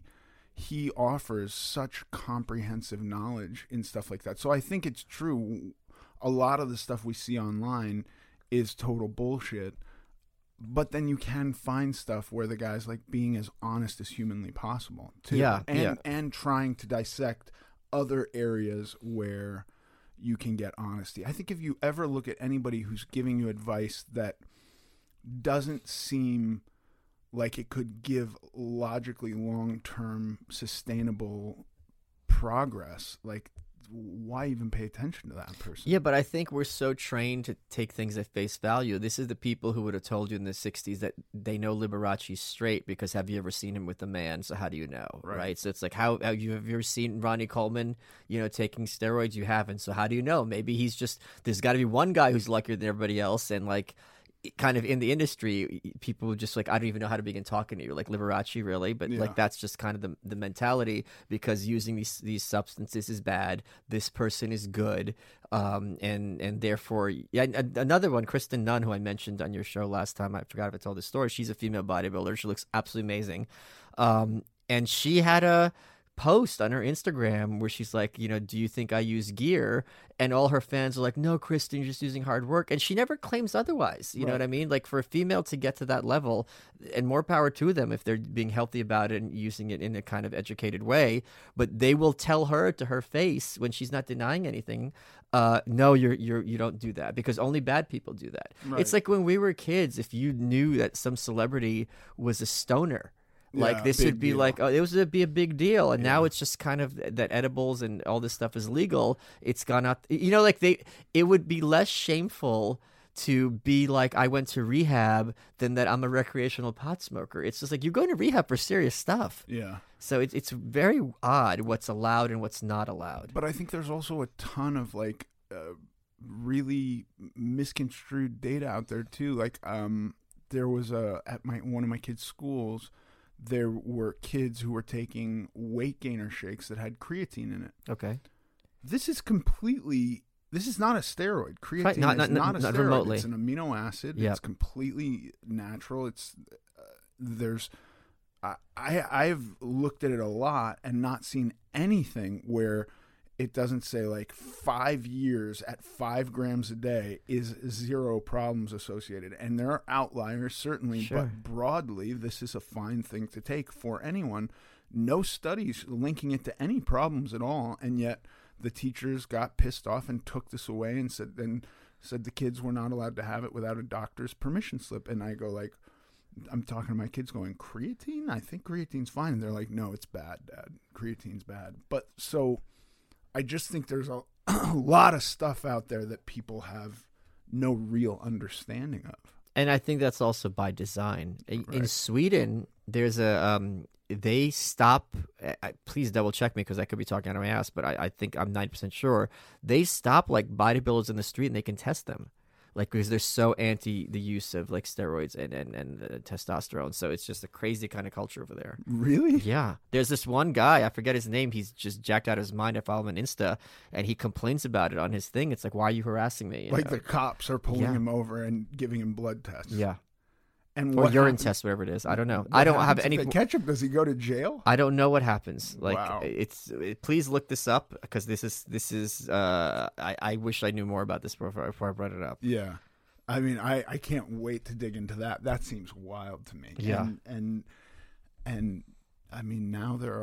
offers such comprehensive knowledge in stuff like that. So I think it's true. A lot of the stuff we see online is total bullshit. But then you can find stuff where the guy's like being as honest as humanly possible too. And trying to dissect other areas where you can get honesty. I think if you ever look at anybody who's giving you advice that doesn't seem like it could give logically long-term sustainable progress, like, why even pay attention to that person? Yeah, but I think we're so trained to take things at face value. This is the people who would have told you in the 60s that they know Liberace's straight because have you ever seen him with a man? So how do you know, right? So it's like, have you ever seen Ronnie Coleman, taking steroids? You haven't. So how do you know? Maybe he's just, there's got to be one guy who's luckier than everybody else, and like, kind of in the industry, people just like, I don't even know how to begin talking to you, like Liberace, really, but like that's just kind of the mentality, because using these substances is bad. This person is good, and therefore, another one, Kristen Nunn, who I mentioned on your show last time. I forgot if I told this story. She's a female bodybuilder. She looks absolutely amazing, and she had a post on her Instagram where she's like, do you think I use gear? And all her fans are like, no, Kristen, you're just using hard work. And she never claims otherwise. You know what I mean? Like, for a female to get to that level, and more power to them if they're being healthy about it and using it in a kind of educated way. But they will tell her to her face when she's not denying anything, no, you don't do that, because only bad people do that. Right. It's like when we were kids, if you knew that some celebrity was a stoner, like this would be deal. Like, oh, it would be a big deal. And now it's just kind of that edibles and all this stuff is legal. It's gone out, like it would be less shameful to be like, I went to rehab than that I'm a recreational pot smoker. It's just like, you're going to rehab for serious stuff. Yeah. So it's very odd what's allowed and what's not allowed. But I think there's also a ton of like really misconstrued data out there too. Like there was at one of my kids' schools, there were kids who were taking weight gainer shakes that had creatine in it. Okay. This is not a steroid. Creatine is not a steroid. Remotely. It's an amino acid. Yep. It's completely natural. I've looked at it a lot and not seen anything where it doesn't say like 5 years at 5 grams a day is 0 problems associated. And there are outliers, certainly, but broadly, this is a fine thing to take for anyone. No studies linking it to any problems at all, and yet the teachers got pissed off and took this away and said the kids were not allowed to have it without a doctor's permission slip. And I go like, I'm talking to my kids going, creatine? I think creatine's fine. And they're like, no, it's bad, Dad. Creatine's bad. But so I just think there's a lot of stuff out there that people have no real understanding of. And I think that's also by design. In Sweden, there's they stop, please double check me because I could be talking out of my ass, but I think I'm 90% sure. They stop like bodybuilders in the street and they can test them. Like, because they're so anti the use of like steroids and testosterone. So it's just a crazy kind of culture over there. Really? Yeah. There's this one guy, I forget his name. He's just jacked out of his mind. I follow him on Insta and he complains about it on his thing. It's like, why are you harassing me? Like the cops are pulling him over and giving him blood tests. Yeah. And or urine test, whatever it is. I don't know. I don't have any. If they catch him, does he go to jail? I don't know what happens. Like, wow. Please look this up because this is. I wish I knew more about this before I brought it up. Yeah, I mean, I can't wait to dig into that. That seems wild to me. Yeah, and I mean, now there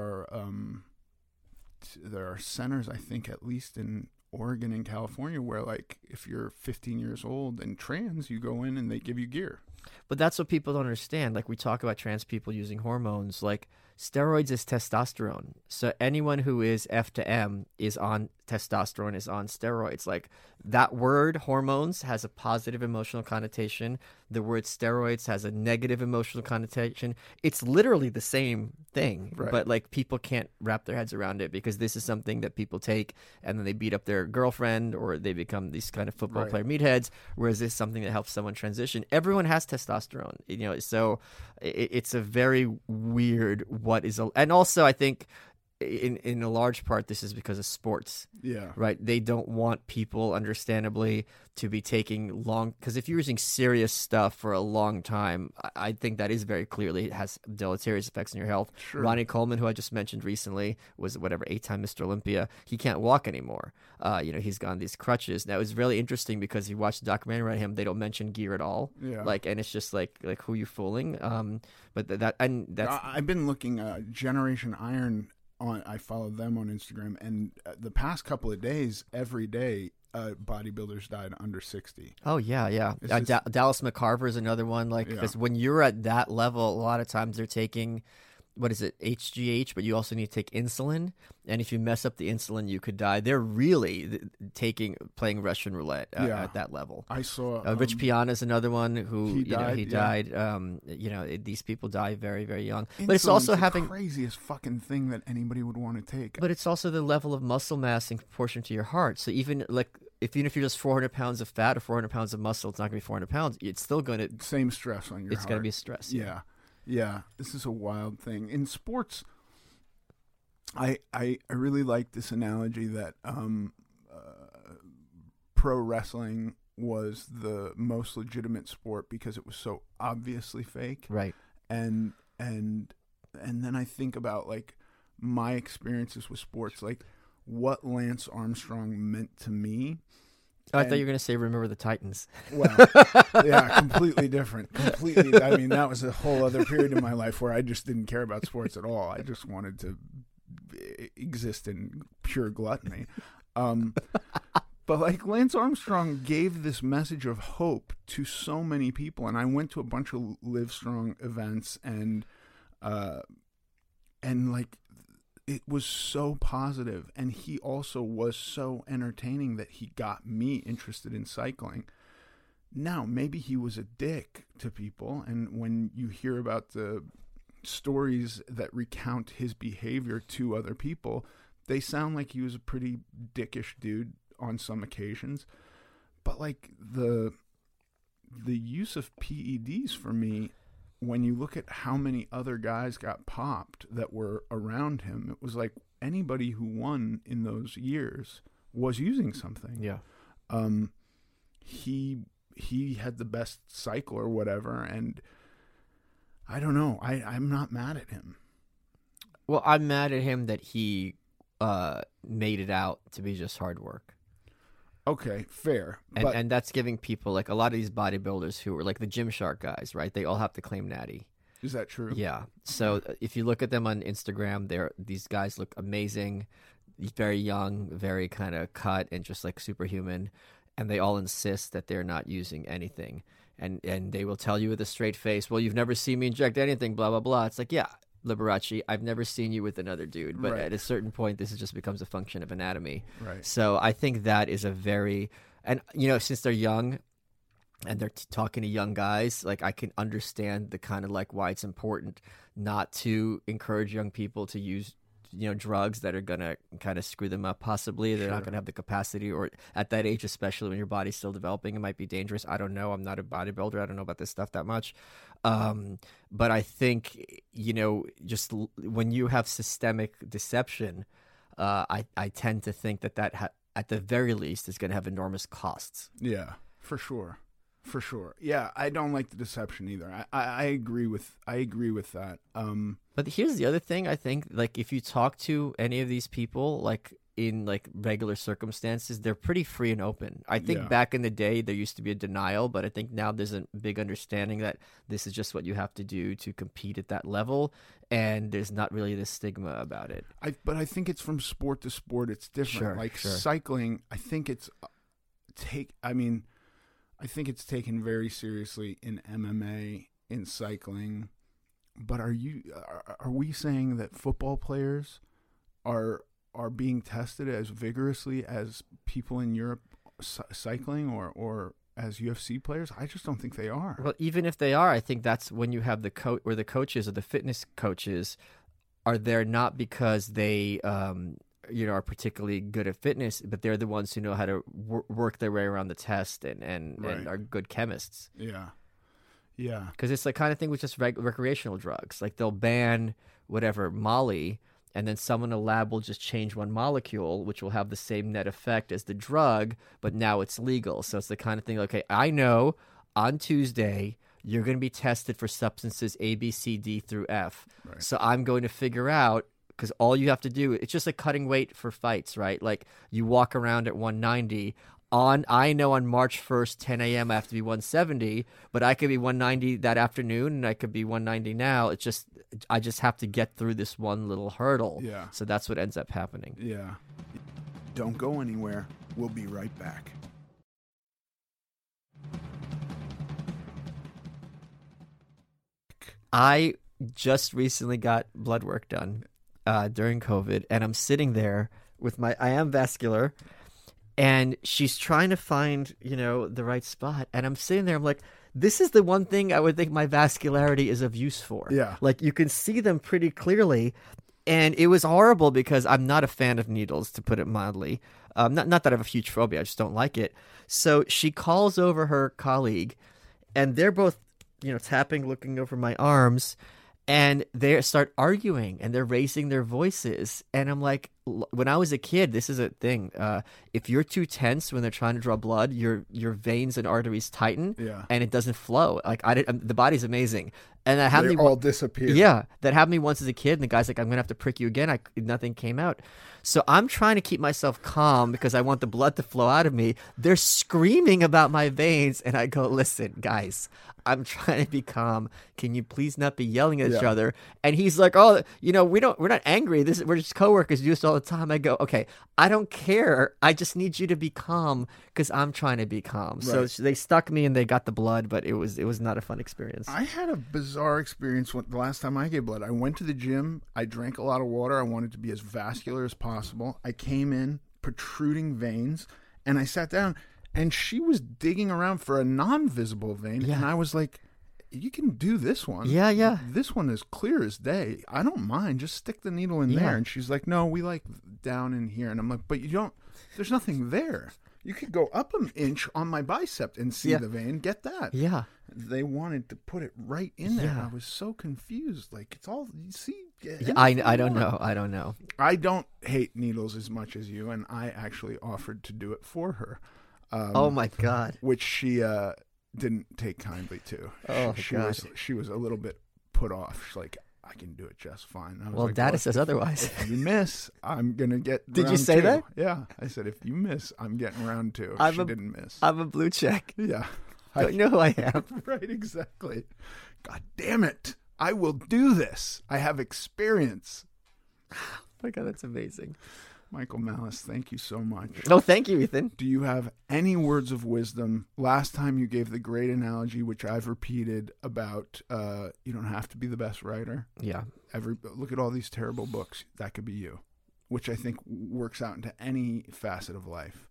are centers, I think, at least in Oregon and California, where like if you're 15 years old and trans, you go in and they give you gear. But that's what people don't understand. Like, we talk about trans people using hormones. Like, steroids is testosterone. So anyone who is F to M is on testosterone, is on steroids. Like, that word hormones has a positive emotional connotation. The word steroids has a negative emotional connotation. It's literally the same thing, right. But like people can't wrap their heads around it because this is something that people take and then they beat up their girlfriend or they become these kind of football player meatheads. Whereas this is something that helps someone transition. Everyone has testosterone, so it's a very weird and also I think in a large part this is because of sports. Yeah. Right. They don't want people, understandably, to be taking because if you're using serious stuff for a long time, I think that is very clearly has deleterious effects on your health. Sure. Ronnie Coleman, who I just mentioned recently, was 8-time Mr. Olympia. He can't walk anymore. He's got these crutches. Now, it's really interesting because you watch the documentary on him, they don't mention gear at all. Yeah. And it's just like who you fooling. But that's I've been looking Generation Iron. I followed them on Instagram, and the past couple of days, every day, bodybuilders died under 60. Oh yeah. Dallas McCarver is another one. Because when you're at that level, a lot of times they're taking, what is it, HGH, but you also need to take insulin. And if you mess up the insulin, you could die. They're really playing Russian roulette at that level. I saw Rich Piana is another one who he died. These people die very, very young. But it's also having the craziest fucking thing that anybody would want to take. But it's also the level of muscle mass in proportion to your heart. So even if you're just 400 pounds of fat or 400 pounds of muscle, it's not going to be 400 pounds. It's still going to same stress on your heart. It's going to be a stress. Yeah. Yeah, this is a wild thing. In sports, I really like this analogy that pro wrestling was the most legitimate sport because it was so obviously fake. Right. And then I think about like my experiences with sports, like what Lance Armstrong meant to me. Oh, I thought you were going to say Remember the Titans. Well, yeah, completely different. Completely. I mean, that was a whole other period in my life where I just didn't care about sports at all. I just wanted to exist in pure gluttony. But like Lance Armstrong gave this message of hope to so many people, and I went to a bunch of Livestrong events, and like it was so positive, and he also was so entertaining that he got me interested in cycling. Now, maybe he was a dick to people, and when you hear about the stories that recount his behavior to other people, they sound like he was a pretty dickish dude on some occasions. But like the use of PEDs for me, when you look at how many other guys got popped that were around him, it was like anybody who won in those years was using something. Yeah. He had the best cycle or whatever, and I don't know. I'm not mad at him. Well, I'm mad at him that he made it out to be just hard work. Okay, fair. And that's giving people, like a lot of these bodybuilders who are like the Gymshark guys, right? They all have to claim natty. Is that true? Yeah. So if you look at them on Instagram, these guys look amazing, very young, very kind of cut and just like superhuman. And they all insist that they're not using anything. And they will tell you with a straight face, well, you've never seen me inject anything, blah, blah, blah. It's like, yeah, Liberace, I've never seen you with another dude. But at a certain point, this just becomes a function of anatomy. Right. So I think that is a very, and since they're young and they're talking to young guys, like I can understand the kind of like why it's important not to encourage young people to use drugs that are going to kind of screw them up. Possibly they're not going to have the capacity, or at that age, especially when your body's still developing, it might be dangerous. I don't know. I'm not a bodybuilder. I don't know about this stuff that much. But I think, just when you have systemic deception, I tend to think that at the very least is going to have enormous costs. Yeah, for sure. For sure. Yeah, I don't like the deception either. I agree with that. But here's the other thing. I think, like, if you talk to any of these people, like in like regular circumstances, they're pretty free and open. I think back in the day there used to be a denial, but I think now there's a big understanding that this is just what you have to do to compete at that level, and there's not really this stigma about it. But I think it's from sport to sport. It's different. Cycling, I think it's I think it's taken very seriously in MMA, in cycling. But are we saying that football players are being tested as vigorously as people in Europe cycling or as UFC players? I just don't think they are. Well, even if they are, I think that's when you have the coaches or the fitness coaches are there not because they are particularly good at fitness, but they're the ones who know how to work their way around the test and are good chemists. Yeah. Yeah. Because it's the kind of thing with just recreational drugs. Like they'll ban whatever, Molly, and then someone in a lab will just change one molecule, which will have the same net effect as the drug, but now it's legal. So it's the kind of thing, okay, I know on Tuesday you're going to be tested for substances A, B, C, D through F. Right. So I'm going to figure out, because all you have to do, it's just like cutting weight for fights, right? Like you walk around at 190. I know on March 1st, 10 a.m. I have to be 170, but I could be 190 that afternoon and I could be 190 now. I just have to get through this one little hurdle. Yeah. So that's what ends up happening. Yeah. Don't go anywhere. We'll be right back. I just recently got blood work done during COVID, and I'm sitting there with I am vascular, and she's trying to find, the right spot. And I'm sitting there, I'm like, this is the one thing I would think my vascularity is of use for. Yeah. Like you can see them pretty clearly. And it was horrible because I'm not a fan of needles, to put it mildly. Not that I have a huge phobia, I just don't like it. So she calls over her colleague, and they're both, tapping, looking over my arms. And they start arguing and they're raising their voices. And I'm like, when I was a kid, this is a thing. If you're too tense when they're trying to draw blood, your veins and arteries tighten, and it doesn't flow. Like the body's amazing, and that happened. They all disappear. Yeah, that happened to me once as a kid, and the guy's like, "I'm gonna have to prick you again." Nothing came out, so I'm trying to keep myself calm because I want the blood to flow out of me. They're screaming about my veins, and I go, "Listen, guys, I'm trying to be calm. Can you please not be yelling at each other?" And he's like, "Oh, we're not angry. We're just coworkers. Do this all the time." I go, "Okay, I don't care. I just need you to be calm because I'm trying to be calm." Right. So they stuck me and they got the blood, but it was not a fun experience. I had a bizarre experience the last time I gave blood. I went to the gym. I drank a lot of water. I wanted to be as vascular as possible. I came in protruding veins, and I sat down. And she was digging around for a non-visible vein, and I was like, "You can do this one. Yeah. This one is clear as day. I don't mind. Just stick the needle in there." And she's like, "No, we like down in here." And I'm like, "But you don't. There's nothing there. You could go up an inch on my bicep and see the vein. Get that." Yeah. They wanted to put it right in there. I was so confused. Like, it's all you see. I don't know. I don't know. I don't hate needles as much as you, and I actually offered to do it for her. Oh my God! Which she didn't take kindly to. She was a little bit put off. She's like, "I can do it just fine." I was well, like, Data says otherwise. If you miss, I'm gonna get. Did you say two. that? Yeah, I said if you miss, I'm getting round two. She didn't miss. I'm a blue check. Yeah, Don't know who I am. Right, exactly. God damn it! I will do this. I have experience. Oh my God, that's amazing. Michael Malice, thank you so much. No, thank you, Ethan. Do you have any words of wisdom? Last time you gave the great analogy, which I've repeated, about you don't have to be the best writer. Yeah. Look at all these terrible books. That could be you, which I think works out into any facet of life.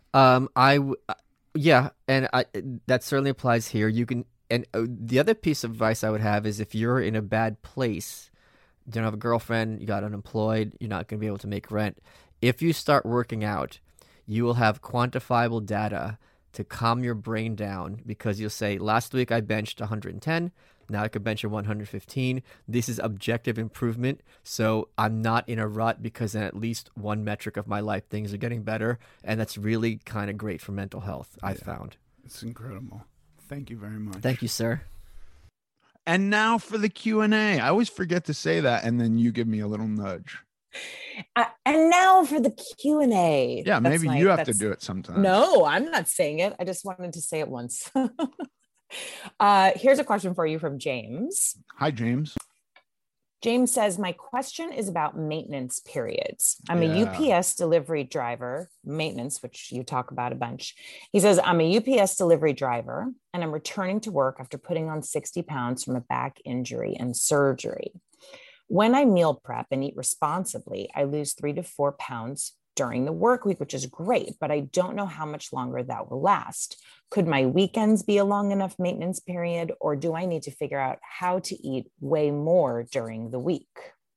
Yeah, and that certainly applies here. You can, and the other piece of advice I would have is if you're in a bad place, you don't have a girlfriend, you got unemployed, you're not going to be able to make rent. If you start working out, you will have quantifiable data to calm your brain down because you'll say, last week I benched 110, now I could bench 115. This is objective improvement, so I'm not in a rut because in at least one metric of my life, things are getting better, and that's really kind of great for mental health, I've found. It's incredible. Thank you very much. Thank you, sir. And now for the Q&A. I always forget to say that, and then you give me a little nudge. And now for the Q&A. Yeah, maybe you have to do it sometimes. No, I'm not saying it. I just wanted to say it once. Here's a question for you from James. Hi, James. James says, my question is about maintenance periods. I'm a UPS delivery driver, maintenance, which you talk about a bunch. He says, I'm a UPS delivery driver, and I'm returning to work after putting on 60 pounds from a back injury and surgery. When I meal prep and eat responsibly, I lose 3 to 4 pounds during the work week, which is great, but I don't know how much longer that will last. Could my weekends be a long enough maintenance period, or do I need to figure out how to eat way more during the week?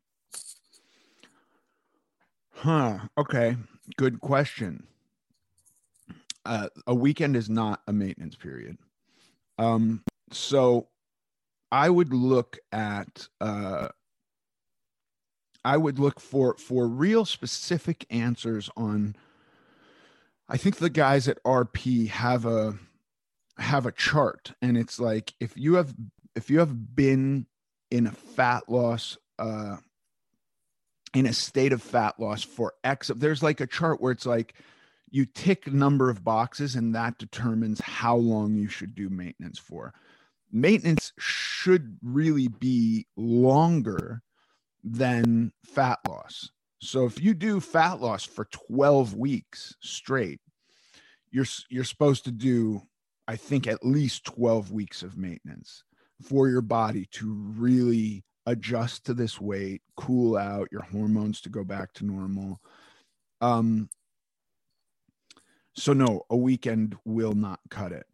Okay. Good question. A weekend is not a maintenance period. So I would look at, I would look for real specific answers on, I think the guys at RP have a chart, and it's like, if you have been in a fat loss, in a state of fat loss for X, there's like a chart where it's like you tick a number of boxes and that determines how long you should do maintenance for. Maintenance should really be longer than fat loss. So if you do fat loss for 12 weeks straight, you're supposed to do, I think, at least 12 weeks of maintenance for your body to really adjust to this weight, cool out, your hormones to go back to normal. So no, a weekend will not cut it.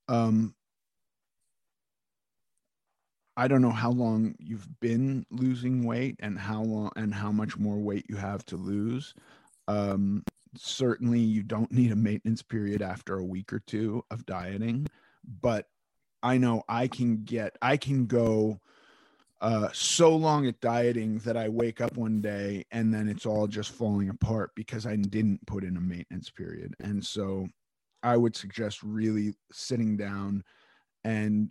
I don't know how long you've been losing weight and how long and how much more weight you have to lose. Certainly you don't need a maintenance period after a week or two of dieting, but I know I can go so long at dieting that I wake up one day and then it's all just falling apart because I didn't put in a maintenance period. And so I would suggest really sitting down and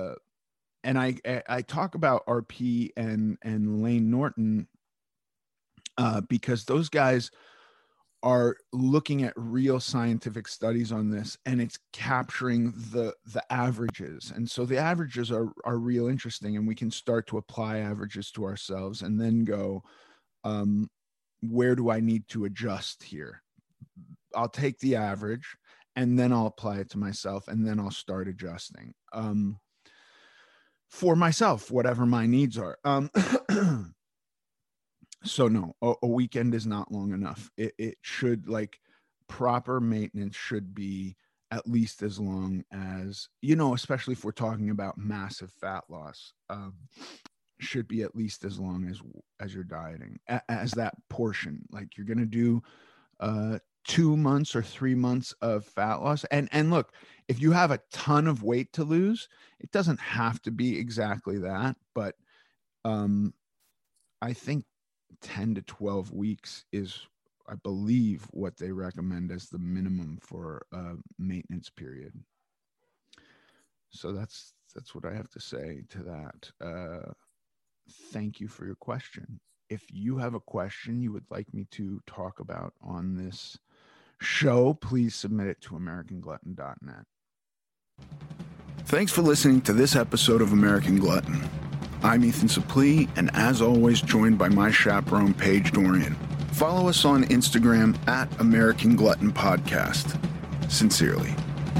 I talk about RP and Layne Norton because those guys are looking at real scientific studies on this, and it's capturing the averages. And so the averages are real interesting, and we can start to apply averages to ourselves and then go, where do I need to adjust here? I'll take the average and then I'll apply it to myself, and then I'll start adjusting for myself, whatever my needs are. So no, a weekend is not long enough. It should, like, proper maintenance should be at least as long as, especially if we're talking about massive fat loss, should be at least as long as you're dieting, as that portion. Like, you're going to do 2 months or 3 months of fat loss. And look, if you have a ton of weight to lose, it doesn't have to be exactly that. But I think 10 to 12 weeks is, I believe, what they recommend as the minimum for a maintenance period. So that's what I have to say to that. Thank you for your question. If you have a question you would like me to talk about on this show, please submit it to AmericanGlutton.net. Thanks for listening to this episode of American Glutton. I'm Ethan Suplee, and as always, joined by my chaperone, Paige Dorian. Follow us on Instagram at American Glutton Podcast. Sincerely.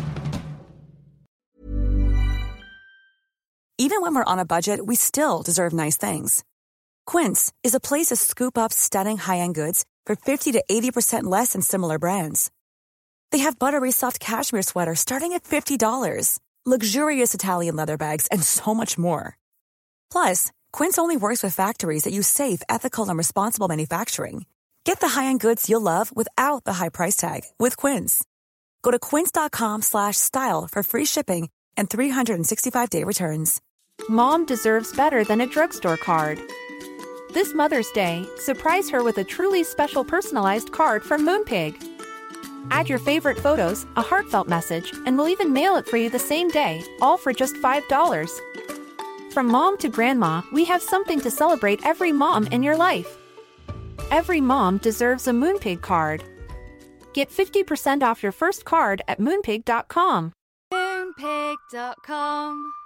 Even when we're on a budget, we still deserve nice things. Quince is a place to scoop up stunning high-end goods for 50 to 80% less than similar brands. They have buttery soft cashmere sweaters starting at $50, luxurious Italian leather bags, and so much more. Plus, Quince only works with factories that use safe, ethical, and responsible manufacturing. Get the high-end goods you'll love without the high price tag with Quince. Go to quince.com/style for free shipping and 365-day returns. Mom deserves better than a drugstore card. This Mother's Day, surprise her with a truly special personalized card from Moonpig. Add your favorite photos, a heartfelt message, and we'll even mail it for you the same day, all for just $5. From mom to grandma, we have something to celebrate every mom in your life. Every mom deserves a Moonpig card. Get 50% off your first card at Moonpig.com. Moonpig.com